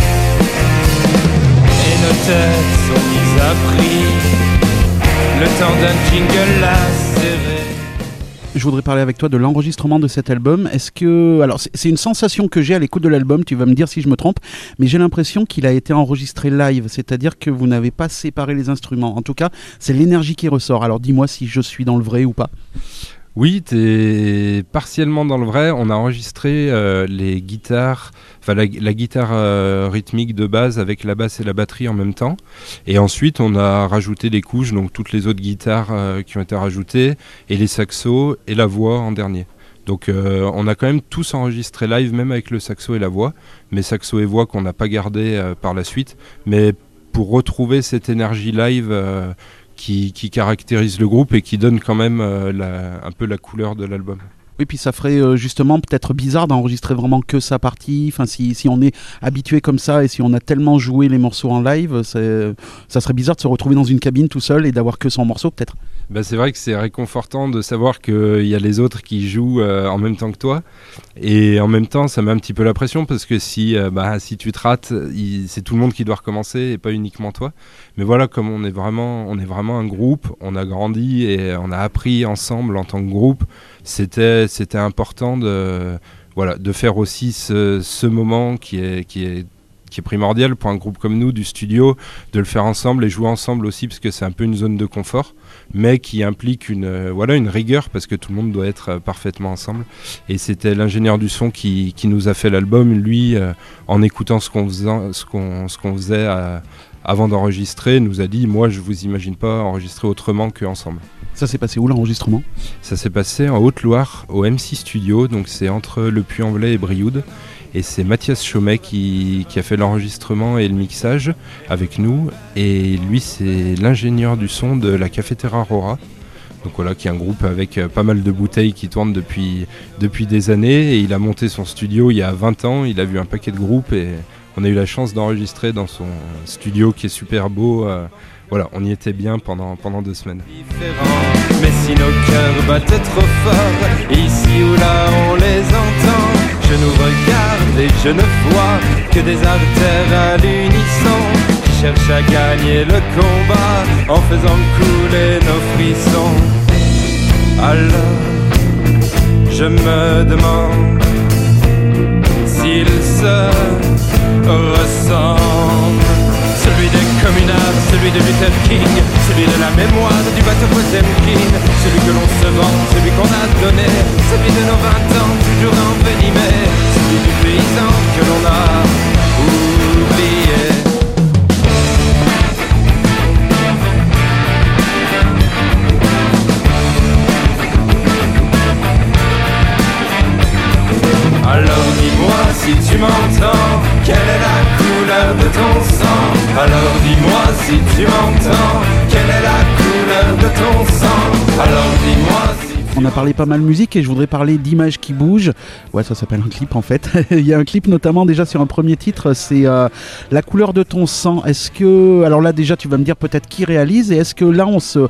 Et nos têtes sont mises à prix, le temps d'un jingle lacéré.
Je voudrais parler avec toi de l'enregistrement de cet album. Est-ce que... Alors, c'est, c'est une sensation que j'ai à l'écoute de l'album, tu vas me dire si je me trompe, mais j'ai l'impression qu'il a été enregistré live, c'est-à-dire que vous n'avez pas séparé les instruments. En tout cas, c'est l'énergie qui ressort. Alors, dis-moi si je suis dans le vrai ou pas.
Oui, t'es partiellement dans le vrai. On a enregistré euh, les guitares, enfin la, la guitare euh, rythmique de base avec la basse et la batterie en même temps. Et ensuite, on a rajouté les couches, donc toutes les autres guitares euh, qui ont été rajoutées, et les saxos et la voix en dernier. Donc euh, on a quand même tous enregistré live, même avec le saxo et la voix, mais saxo et voix qu'on n'a pas gardé euh, par la suite. Mais pour retrouver cette énergie live euh, Qui, qui caractérise le groupe et qui donne quand même euh, la, un peu la couleur de l'album.
Oui, puis ça ferait euh, justement peut-être bizarre d'enregistrer vraiment que sa partie. Enfin, si, si on est habitué comme ça et si on a tellement joué les morceaux en live, c'est, ça serait bizarre de se retrouver dans une cabine tout seul et d'avoir que son morceau peut-être.
Bah, c'est vrai que c'est réconfortant de savoir qu'il y a les autres qui jouent euh, en même temps que toi. Et en même temps, ça met un petit peu la pression parce que si, euh, bah, si tu te rates, il, c'est tout le monde qui doit recommencer et pas uniquement toi. Mais voilà, comme on est vraiment, on est vraiment un groupe, on a grandi et on a appris ensemble en tant que groupe, c'était, c'était important de, voilà, de faire aussi ce, ce moment qui est, qui est qui est primordial pour un groupe comme nous du studio, de le faire ensemble et jouer ensemble aussi, parce que c'est un peu une zone de confort, mais qui implique une, euh, voilà, une rigueur, parce que tout le monde doit être euh, parfaitement ensemble. Et c'était l'ingénieur du son qui, qui nous a fait l'album, lui, euh, en écoutant ce qu'on faisait, ce qu'on, ce qu'on faisait à, avant d'enregistrer, nous a dit « Moi, je vous imagine pas enregistrer autrement qu'ensemble ».
Ça s'est passé où l'enregistrement ?
Ça s'est passé en Haute-Loire, au M six Studio, donc c'est entre Le Puy-en-Velay et Brioude. Et c'est Mathias Chaumet qui, qui a fait l'enregistrement et le mixage avec nous. Et lui, c'est l'ingénieur du son de la Cafetera Rora. Donc voilà, qui est un groupe avec pas mal de bouteilles qui tournent depuis, depuis des années. Et il a monté son studio il y a vingt ans, il a vu un paquet de groupes et on a eu la chance d'enregistrer dans son studio qui est super beau. Euh, voilà, on y était bien pendant, pendant deux semaines.
Mais si nos cœurs battent trop fort, ici ou là on les entend. Je nous regarde et je ne vois que des artères à l'unisson qui cherchent à gagner le combat en faisant couler nos frissons. Alors, je me demande s'ils se ressemblent. Celui des communards, celui de Luther King, celui de la mémoire du bateau Potemkin, celui que l'on se vend, celui qu'on a donné, celui de nos vingt ans toujours envenimés, celui du paysan que l'on a oublié. Alors dis-moi si tu m'entends, quelle est la couleur de ton sang? Alors dis-moi si tu m'entends, quelle est la couleur de ton sang? Alors dis-moi si...
On a parlé pas mal musique et je voudrais parler d'images qui bougent. Ouais, ça s'appelle un clip en fait. Il y a un clip notamment déjà sur un premier titre, c'est euh, La couleur de ton sang. Est-ce que, alors là déjà tu vas me dire peut-être qui réalise, et est-ce que là on se,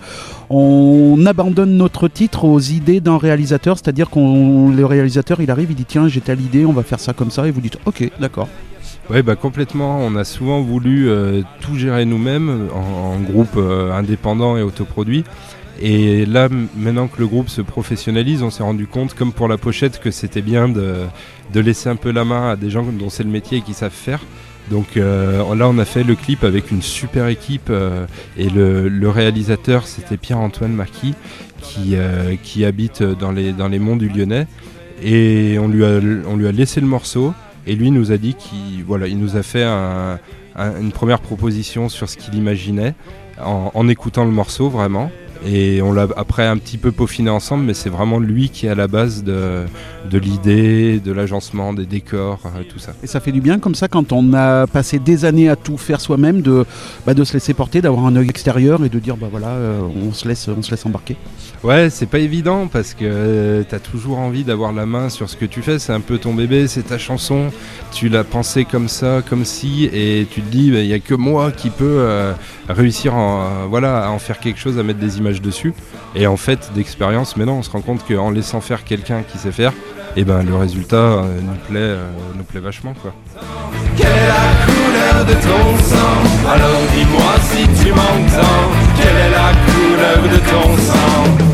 on abandonne notre titre aux idées d'un réalisateur, c'est-à-dire qu'on, le réalisateur il arrive, il dit tiens j'ai telle idée, on va faire ça comme ça, et vous dites ok d'accord.
Oui, bah complètement. On a souvent voulu euh, tout gérer nous-mêmes en, en groupe euh, indépendant et autoproduit. Et là, maintenant que le groupe se professionnalise, on s'est rendu compte, comme pour la pochette, que c'était bien de, de laisser un peu la main à des gens dont c'est le métier et qui savent faire. Donc euh, là, on a fait le clip avec une super équipe euh, et le, le réalisateur, c'était Pierre-Antoine Marquis, qui, euh, qui habite dans les, dans les monts du Lyonnais. Et on lui a, on lui a laissé le morceau. Et lui nous a dit qu'il voilà, il nous a fait un, un, une première proposition sur ce qu'il imaginait en, en écoutant le morceau vraiment. Et on l'a après un petit peu peaufiné ensemble, mais c'est vraiment lui qui est à la base de, de l'idée, de l'agencement, des décors, euh, tout ça.
Et ça fait du bien comme ça quand on a passé des années à tout faire soi-même, de, bah, de se laisser porter, d'avoir un œil extérieur et de dire bah voilà, euh, on se laisse, on se laisse embarquer.
Ouais, c'est pas évident parce que euh, t'as toujours envie d'avoir la main sur ce que tu fais, c'est un peu ton bébé, c'est ta chanson, tu l'as pensé comme ça, comme si, et tu te dis il bah, y a que moi qui peux euh, réussir en, euh, voilà, à en faire quelque chose, à mettre des images dessus. Et en fait, d'expérience, maintenant on se rend compte qu'en laissant faire quelqu'un qui sait faire, et ben le résultat euh, nous plaît, euh, nous plaît vachement quoi.
Quelle est la couleur de ton sang? Alors dis-moi si tu m'entends. Quelle est la couleur de ton sang?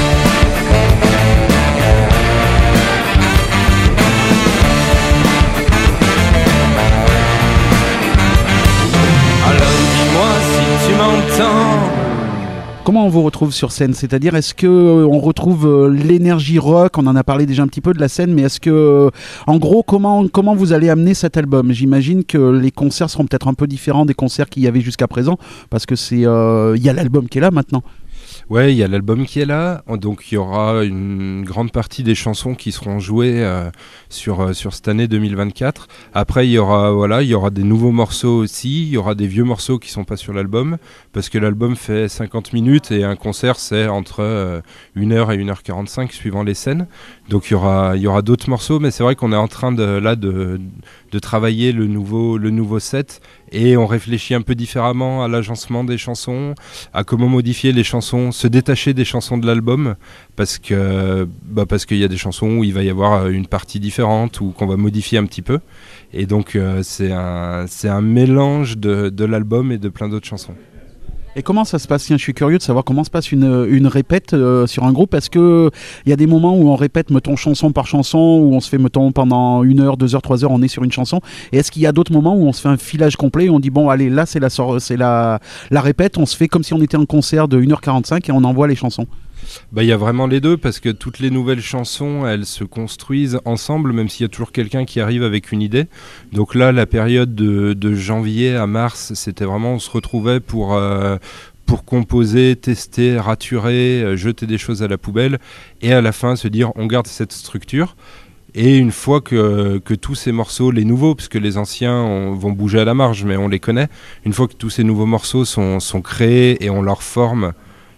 Alors dis-moi si tu m'entends.
Comment on vous retrouve sur scène? C'est-à-dire, est-ce que euh, on retrouve euh, l'énergie rock? On en a parlé déjà un petit peu de la scène, mais est-ce que, euh, en gros, comment, comment vous allez amener cet album? J'imagine que les concerts seront peut-être un peu différents des concerts qu'il y avait jusqu'à présent, parce que c'est, euh, y a l'album qui est là maintenant.
Ouais, il y a l'album qui est là, donc il y aura une grande partie des chansons qui seront jouées euh, sur euh, sur cette année deux mille vingt-quatre. Après, il y aura voilà, il y aura des nouveaux morceaux aussi, il y aura des vieux morceaux qui sont pas sur l'album, parce que l'album fait cinquante minutes et un concert c'est entre euh, une heure et une heure quarante-cinq suivant les scènes. Donc il y aura il y aura d'autres morceaux, mais c'est vrai qu'on est en train de là de de travailler le nouveau le nouveau set. Et on réfléchit un peu différemment à l'agencement des chansons, à comment modifier les chansons, se détacher des chansons de l'album, parce que bah parce qu'il y a des chansons où il va y avoir une partie différente ou qu'on va modifier un petit peu. Et donc euh, c'est un c'est un mélange de, de l'album et de plein d'autres chansons.
Et comment ça se passe? Tiens, je suis curieux de savoir comment se passe une, une répète euh, sur un groupe. Est-ce qu'il y a des moments où on répète, mettons, chanson par chanson, où on se fait, mettons, pendant une heure, deux heures, trois heures, on est sur une chanson? Et est-ce qu'il y a d'autres moments où on se fait un filage complet et on dit, bon, allez, là, c'est la, c'est la, la répète, on se fait comme si on était en concert de une heure quarante-cinq et on envoie les chansons?
Bah, y a vraiment les deux, parce que toutes les nouvelles chansons, elles se construisent ensemble, même s'il y a toujours quelqu'un qui arrive avec une idée. Donc là, la période de, de janvier à mars, c'était vraiment, on se retrouvait pour, euh, pour composer, tester, raturer, euh, jeter des choses à la poubelle, et à la fin se dire, on garde cette structure. Et une fois que, que tous ces morceaux, les nouveaux, parce que les anciens on, vont bouger à la marge, mais on les connaît, une fois que tous ces nouveaux morceaux sont, sont créés et on leur forme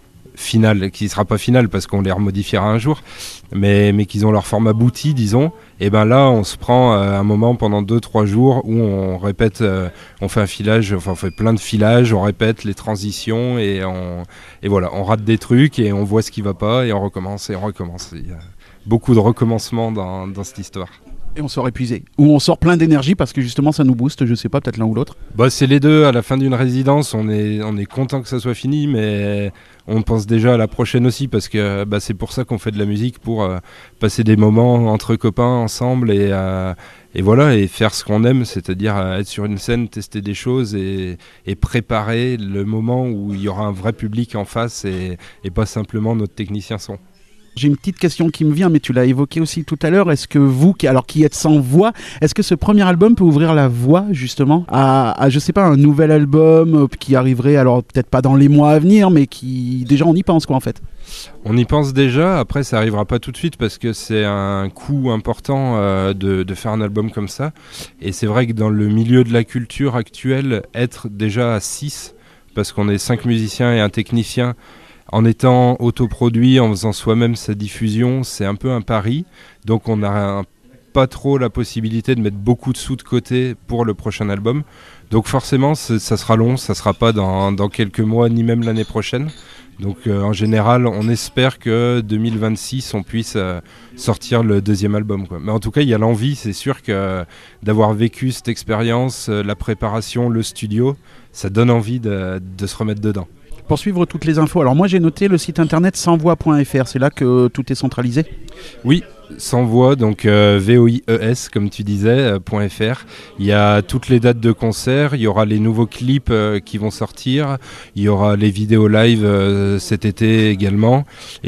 finale, qui ne sera pas finale parce qu'on les remodifiera un jour, mais, mais qu'ils ont leur forme abouti, disons, et ben là on se prend euh, un moment pendant deux trois jours où on répète, euh, on fait un filage, enfin on fait plein de filages, on répète les transitions et, on, et voilà, on rate des trucs et on voit ce qui va pas et on recommence et on recommence. Il y a beaucoup de recommencements dans, dans cette histoire.
Et on sort épuisé. Ou on sort plein d'énergie parce que justement ça nous booste, je sais pas, peut-être l'un ou l'autre.
Bah, c'est les deux. À la fin d'une résidence, on est, on est content que ça soit fini, mais on pense déjà à la prochaine aussi parce que bah, c'est pour ça qu'on fait de la musique, pour euh, passer des moments entre copains ensemble et, euh, et voilà, et faire ce qu'on aime, c'est-à-dire euh, être sur une scène, tester des choses et, et préparer le moment où il y aura un vrai public en face et, et pas simplement notre technicien son.
J'ai une petite question qui me vient, mais tu l'as évoqué aussi tout à l'heure. Est-ce que vous, qui, alors qui êtes sans voix, est-ce que ce premier album peut ouvrir la voie justement à, à je sais pas, un nouvel album qui arriverait, alors peut-être pas dans les mois à venir, mais qui déjà on y pense quoi en fait?
On y pense déjà, après ça arrivera pas tout de suite parce que c'est un coût important euh, de, de faire un album comme ça. Et c'est vrai que dans le milieu de la culture actuelle, être déjà à six, parce qu'on est cinq musiciens et un technicien, en étant autoproduit, en faisant soi-même sa diffusion, c'est un peu un pari. Donc on n'a pas trop la possibilité de mettre beaucoup de sous de côté pour le prochain album. Donc forcément, ça sera long, ça ne sera pas dans, dans quelques mois, ni même l'année prochaine. Donc euh, en général, on espère que deux mille vingt-six, on puisse euh, sortir le deuxième album, quoi. Mais en tout cas, il y a l'envie, c'est sûr que euh, d'avoir vécu cette expérience, euh, la préparation, le studio, ça donne envie de, de se remettre dedans.
Pour suivre toutes les infos, alors moi j'ai noté le site internet sans voix point f r, c'est là que tout est centralisé?
Oui, sans voix, donc euh, V O I E S comme tu disais, euh, .fr. Il y a toutes les dates de concert, il y aura les nouveaux clips euh, qui vont sortir, il y aura les vidéos live euh, cet été également,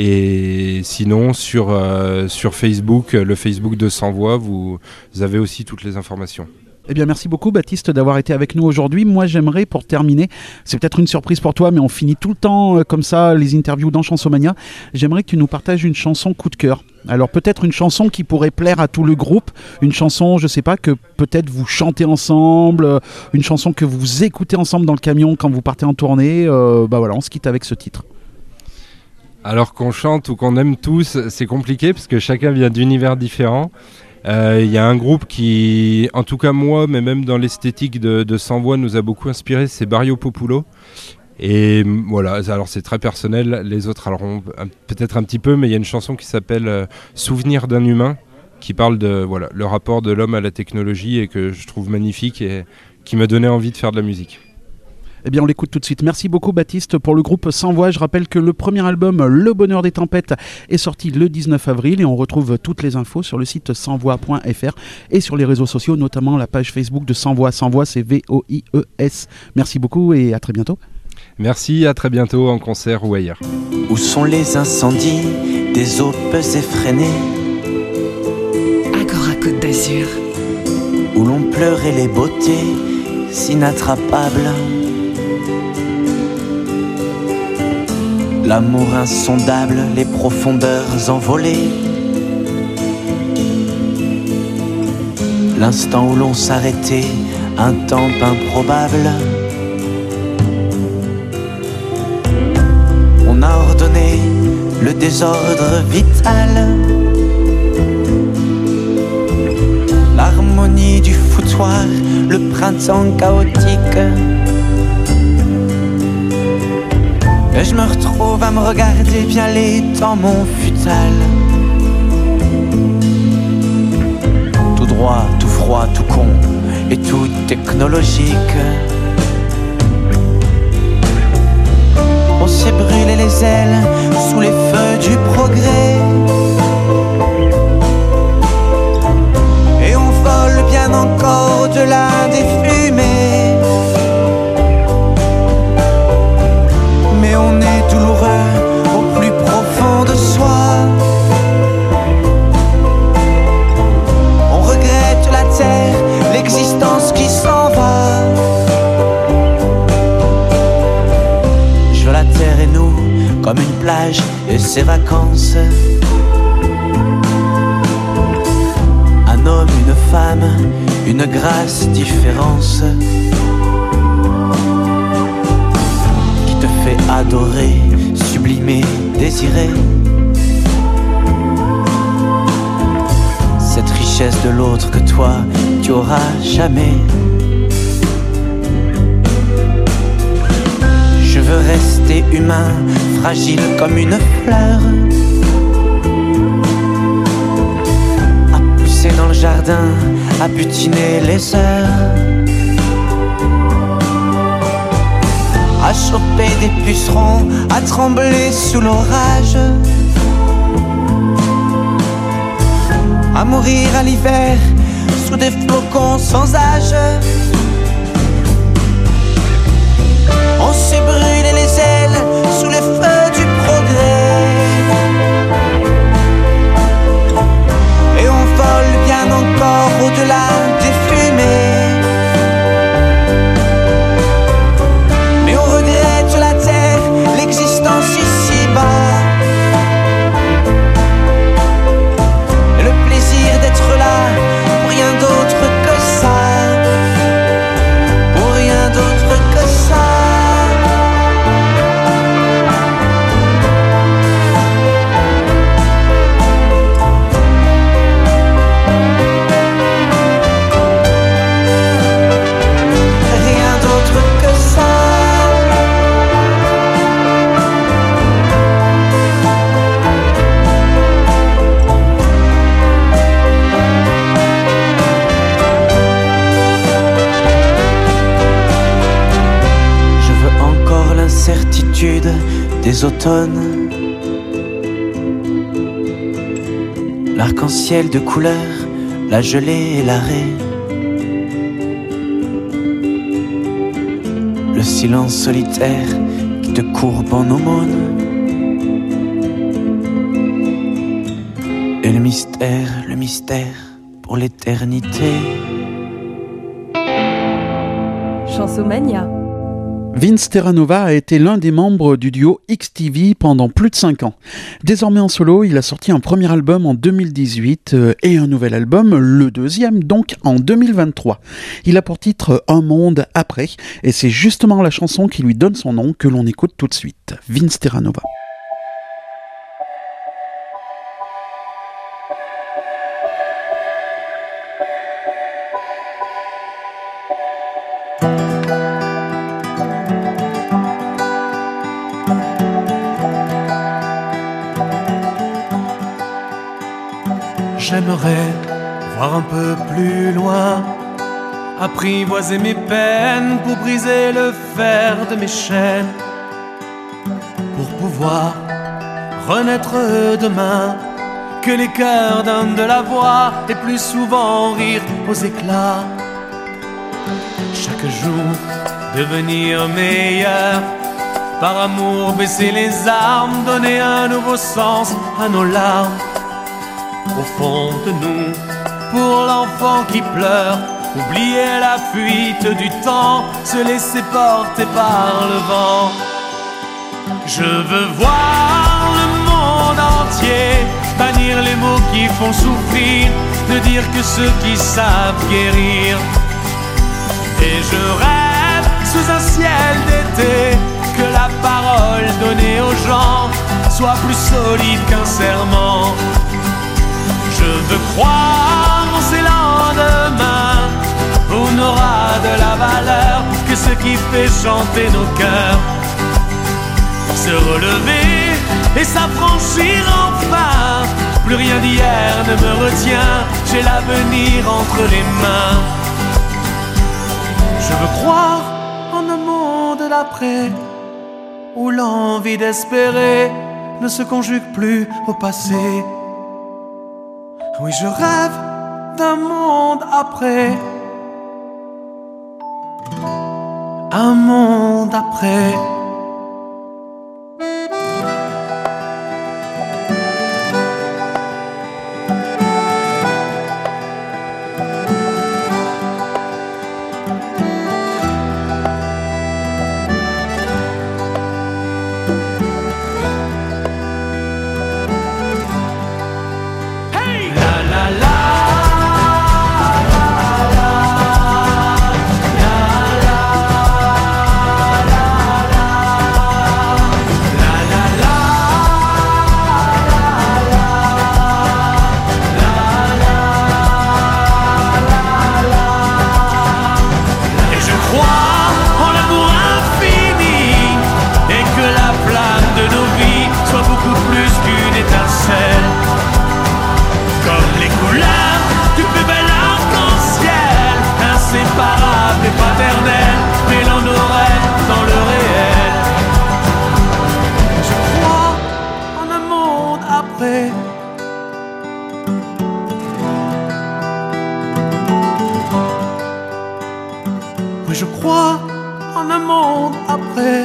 et sinon sur, euh, sur Facebook, le Facebook de Sans Voix, vous, vous avez aussi toutes les informations.
Eh bien, merci beaucoup, Baptiste, d'avoir été avec nous aujourd'hui. Moi, j'aimerais, pour terminer, c'est peut-être une surprise pour toi, mais on finit tout le temps euh, comme ça, les interviews dans Chansomania. J'aimerais que tu nous partages une chanson coup de cœur. Alors, peut-être une chanson qui pourrait plaire à tout le groupe, une chanson, je sais pas, que peut-être vous chantez ensemble, euh, une chanson que vous écoutez ensemble dans le camion quand vous partez en tournée. Euh, bah voilà, on se quitte avec ce titre.
Alors qu'on chante ou qu'on aime tous, c'est compliqué parce que chacun vient d'univers différents. Il euh, y a un groupe qui, en tout cas moi, mais même dans l'esthétique de, de Sans Voix, nous a beaucoup inspiré, c'est Barrio Populo. Et voilà, alors c'est très personnel, les autres alors on, peut-être un petit peu, mais il y a une chanson qui s'appelle euh, Souvenir d'un humain, qui parle de voilà, le rapport de l'homme à la technologie et que je trouve magnifique et qui m'a donné envie de faire de la musique.
Eh bien, on l'écoute tout de suite. Merci beaucoup, Baptiste, pour le groupe Sans Voix. Je rappelle que le premier album, Le Bonheur des Tempêtes, est sorti le dix-neuf avril et on retrouve toutes les infos sur le site sans voix point f r et sur les réseaux sociaux, notamment la page Facebook de Sans Voix. Sans Voix, c'est V O I E S. Merci beaucoup et à très bientôt.
Merci, à très bientôt en concert ou ailleurs.
Où sont les incendies des eaux effrénées?
Agora Côte d'Azur.
Où l'on pleurait les beautés inattrapables? L'amour insondable, les profondeurs envolées. L'instant où l'on s'arrêtait, un temps improbable. On a ordonné le désordre vital. L'harmonie du foutoir, le printemps chaotique. Et je me retrouve à me regarder bien les temps mon futal. Tout droit, tout froid, tout con et tout technologique. s'est brûlé les ailes sous les feux du progrès. Et on vole bien encore au-delà des fumées. Mais on est douloureux au plus profond de soi. On regrette la terre, l'existence qui s'en va. Je veux la terre et nous, comme une plage et ses vacances. Un homme, une femme, une grasse différence qui te fait adorer, sublimer, désirer. Cette richesse de l'autre que toi, tu auras jamais. Je veux rester humain, fragile comme une fleur, à pousser dans le jardin, à butiner les heures, à choper des pucerons, à trembler sous l'orage, à mourir à l'hiver sous des flocons sans âge. On s'est brûlé les ailes sous les feux du progrès. Et on vole bien encore au-delà des fumées. Mais on regrette la terre, l'existence ici-bas. Et le plaisir d'être là, pour rien d'autre que ça. Pour rien d'autre que ça. Des automnes, l'arc-en-ciel de couleurs, la gelée et l'arrêt, le silence solitaire qui te courbe en aumône, et le mystère, le mystère pour l'éternité.
Chansomania.
Vince Terranova a été l'un des membres du duo X T V pendant plus de cinq ans. Désormais en solo, il a sorti un premier album en deux mille dix-huit euh, et un nouvel album, le deuxième, donc en deux mille vingt-trois. Il a pour titre Un monde après, et c'est justement la chanson qui lui donne son nom que l'on écoute tout de suite. Vince Terranova.
J'aimerais voir un peu plus loin, apprivoiser mes peines pour briser le fer de mes chaînes, pour pouvoir renaître demain, que les cœurs donnent de la voix et plus souvent rire aux éclats. Chaque jour devenir meilleur, par amour baisser les armes, donner un nouveau sens à nos larmes. Au fond de nous, pour l'enfant qui pleure, oublier la fuite du temps, se laisser porter par le vent. Je veux voir le monde entier, bannir les mots qui font souffrir, ne dire que ceux qui savent guérir. Et je rêve sous un ciel d'été, que la parole donnée aux gens soit plus solide qu'un serment. Je veux croire en ces lendemains où on aura de la valeur que ce qui fait chanter nos cœurs. Se relever et s'affranchir enfin, plus rien d'hier ne me retient, j'ai l'avenir entre les mains. Je veux croire en un monde d'après, où l'envie d'espérer ne se conjugue plus au passé. Oui, je rêve d'un monde après, un monde après. Oui, je crois en un monde après.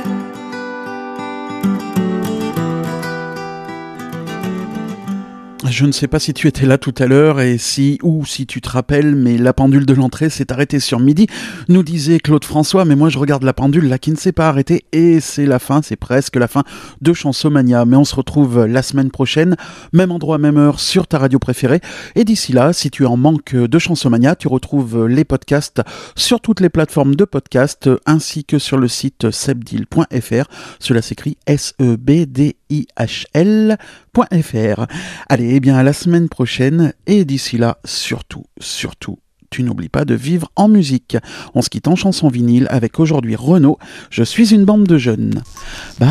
Je ne sais pas si tu étais là tout à l'heure et si ou si tu te rappelles, mais la pendule de l'entrée s'est arrêtée sur midi, nous disait Claude François, mais moi je regarde la pendule là qui ne s'est pas arrêtée et c'est la fin, c'est presque la fin de Chansomania. Mais on se retrouve la semaine prochaine, même endroit, même heure sur ta radio préférée. Et d'ici là, si tu es en manque de Chansomania, tu retrouves les podcasts sur toutes les plateformes de podcasts ainsi que sur le site sebdil point f r. Cela s'écrit S E B D I H L point F R. Allez, eh bien à la semaine prochaine et d'ici là, surtout, surtout, tu n'oublies pas de vivre en musique. On se quitte en chanson vinyle avec aujourd'hui Renaud, Je suis une bande de jeunes. Bye.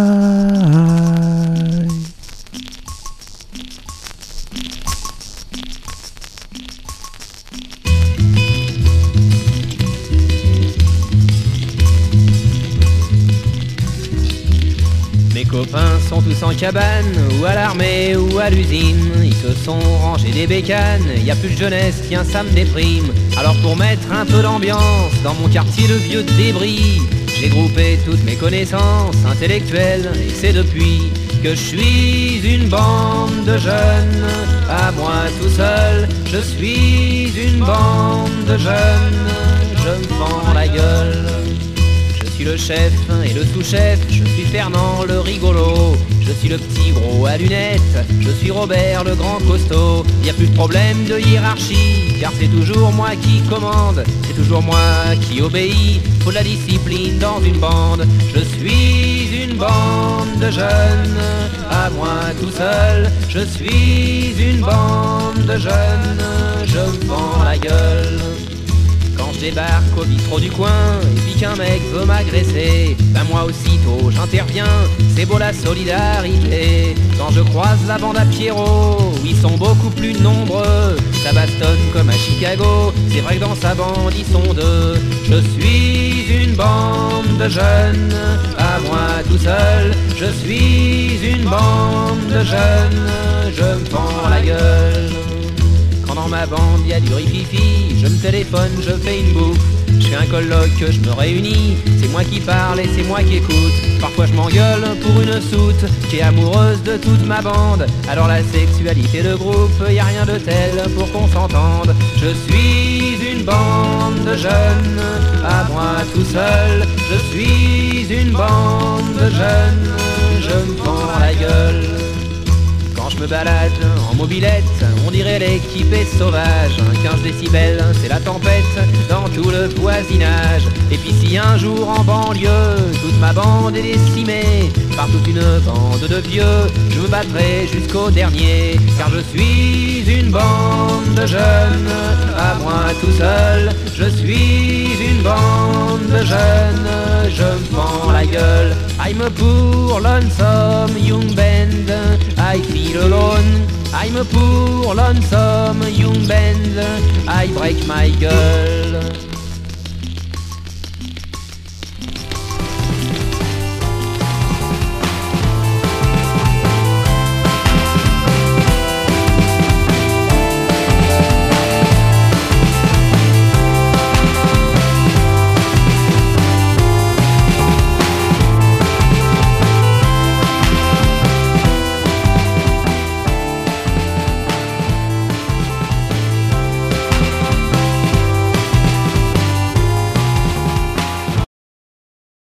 Mes copains sont tous en cabane, ou à l'armée, ou à l'usine. Ils se sont rangés des bécanes, y a plus de jeunesse, tiens ça me déprime. Alors pour mettre un peu d'ambiance dans mon quartier de vieux débris, j'ai groupé toutes mes connaissances intellectuelles. Et c'est depuis que je suis une bande de jeunes. À moi tout seul, je suis une bande de jeunes. Je me fends la gueule. Je suis le chef et le sous-chef, je suis Fernand le rigolo, je suis le petit gros à lunettes, je suis Robert le grand costaud. Y a plus de problème de hiérarchie, car c'est toujours moi qui commande, c'est toujours moi qui obéis. Faut de la discipline dans une bande, je suis une bande de jeunes. À moi tout seul, je suis une bande de jeunes. Je me fends la gueule quand je débarque au bistrot du coin et puis qu'un mec veut m'agresser, ben moi aussitôt j'interviens, c'est beau la solidarité. Quand je croise la bande à Pierrot, où ils sont beaucoup plus nombreux, ça bastonne comme à Chicago, c'est vrai que dans sa bande ils sont deux. Je suis une bande de jeunes, à moi tout seul, je suis une bande de jeunes. Je me fends la gueule quand dans ma bande y a du rififi, je me téléphone, je fais une bouffe, je fais un colloque, je me réunis, c'est moi qui parle et c'est moi qui écoute. Parfois je m'engueule pour une soute qui est amoureuse de toute ma bande. Alors la sexualité de groupe, y a rien de tel pour qu'on s'entende. Je suis une bande de jeunes, à moi tout seul, je suis une bande de jeunes. Je me fends la gueule quand je me balade en mobilette, on dirait l'équipe est sauvage. quinze décibels, c'est la tempête dans tout le voisinage. Et puis si un jour en banlieue, toute ma bande est décimée par toute une bande de vieux, je me battrai jusqu'au dernier, car je suis une bande de jeunes. À moi tout seul, je suis une bande de jeunes. Je me fends la gueule, I'm a poor lonesome young band, I feel alone. I'm a poor lonesome young band, I break my gueule.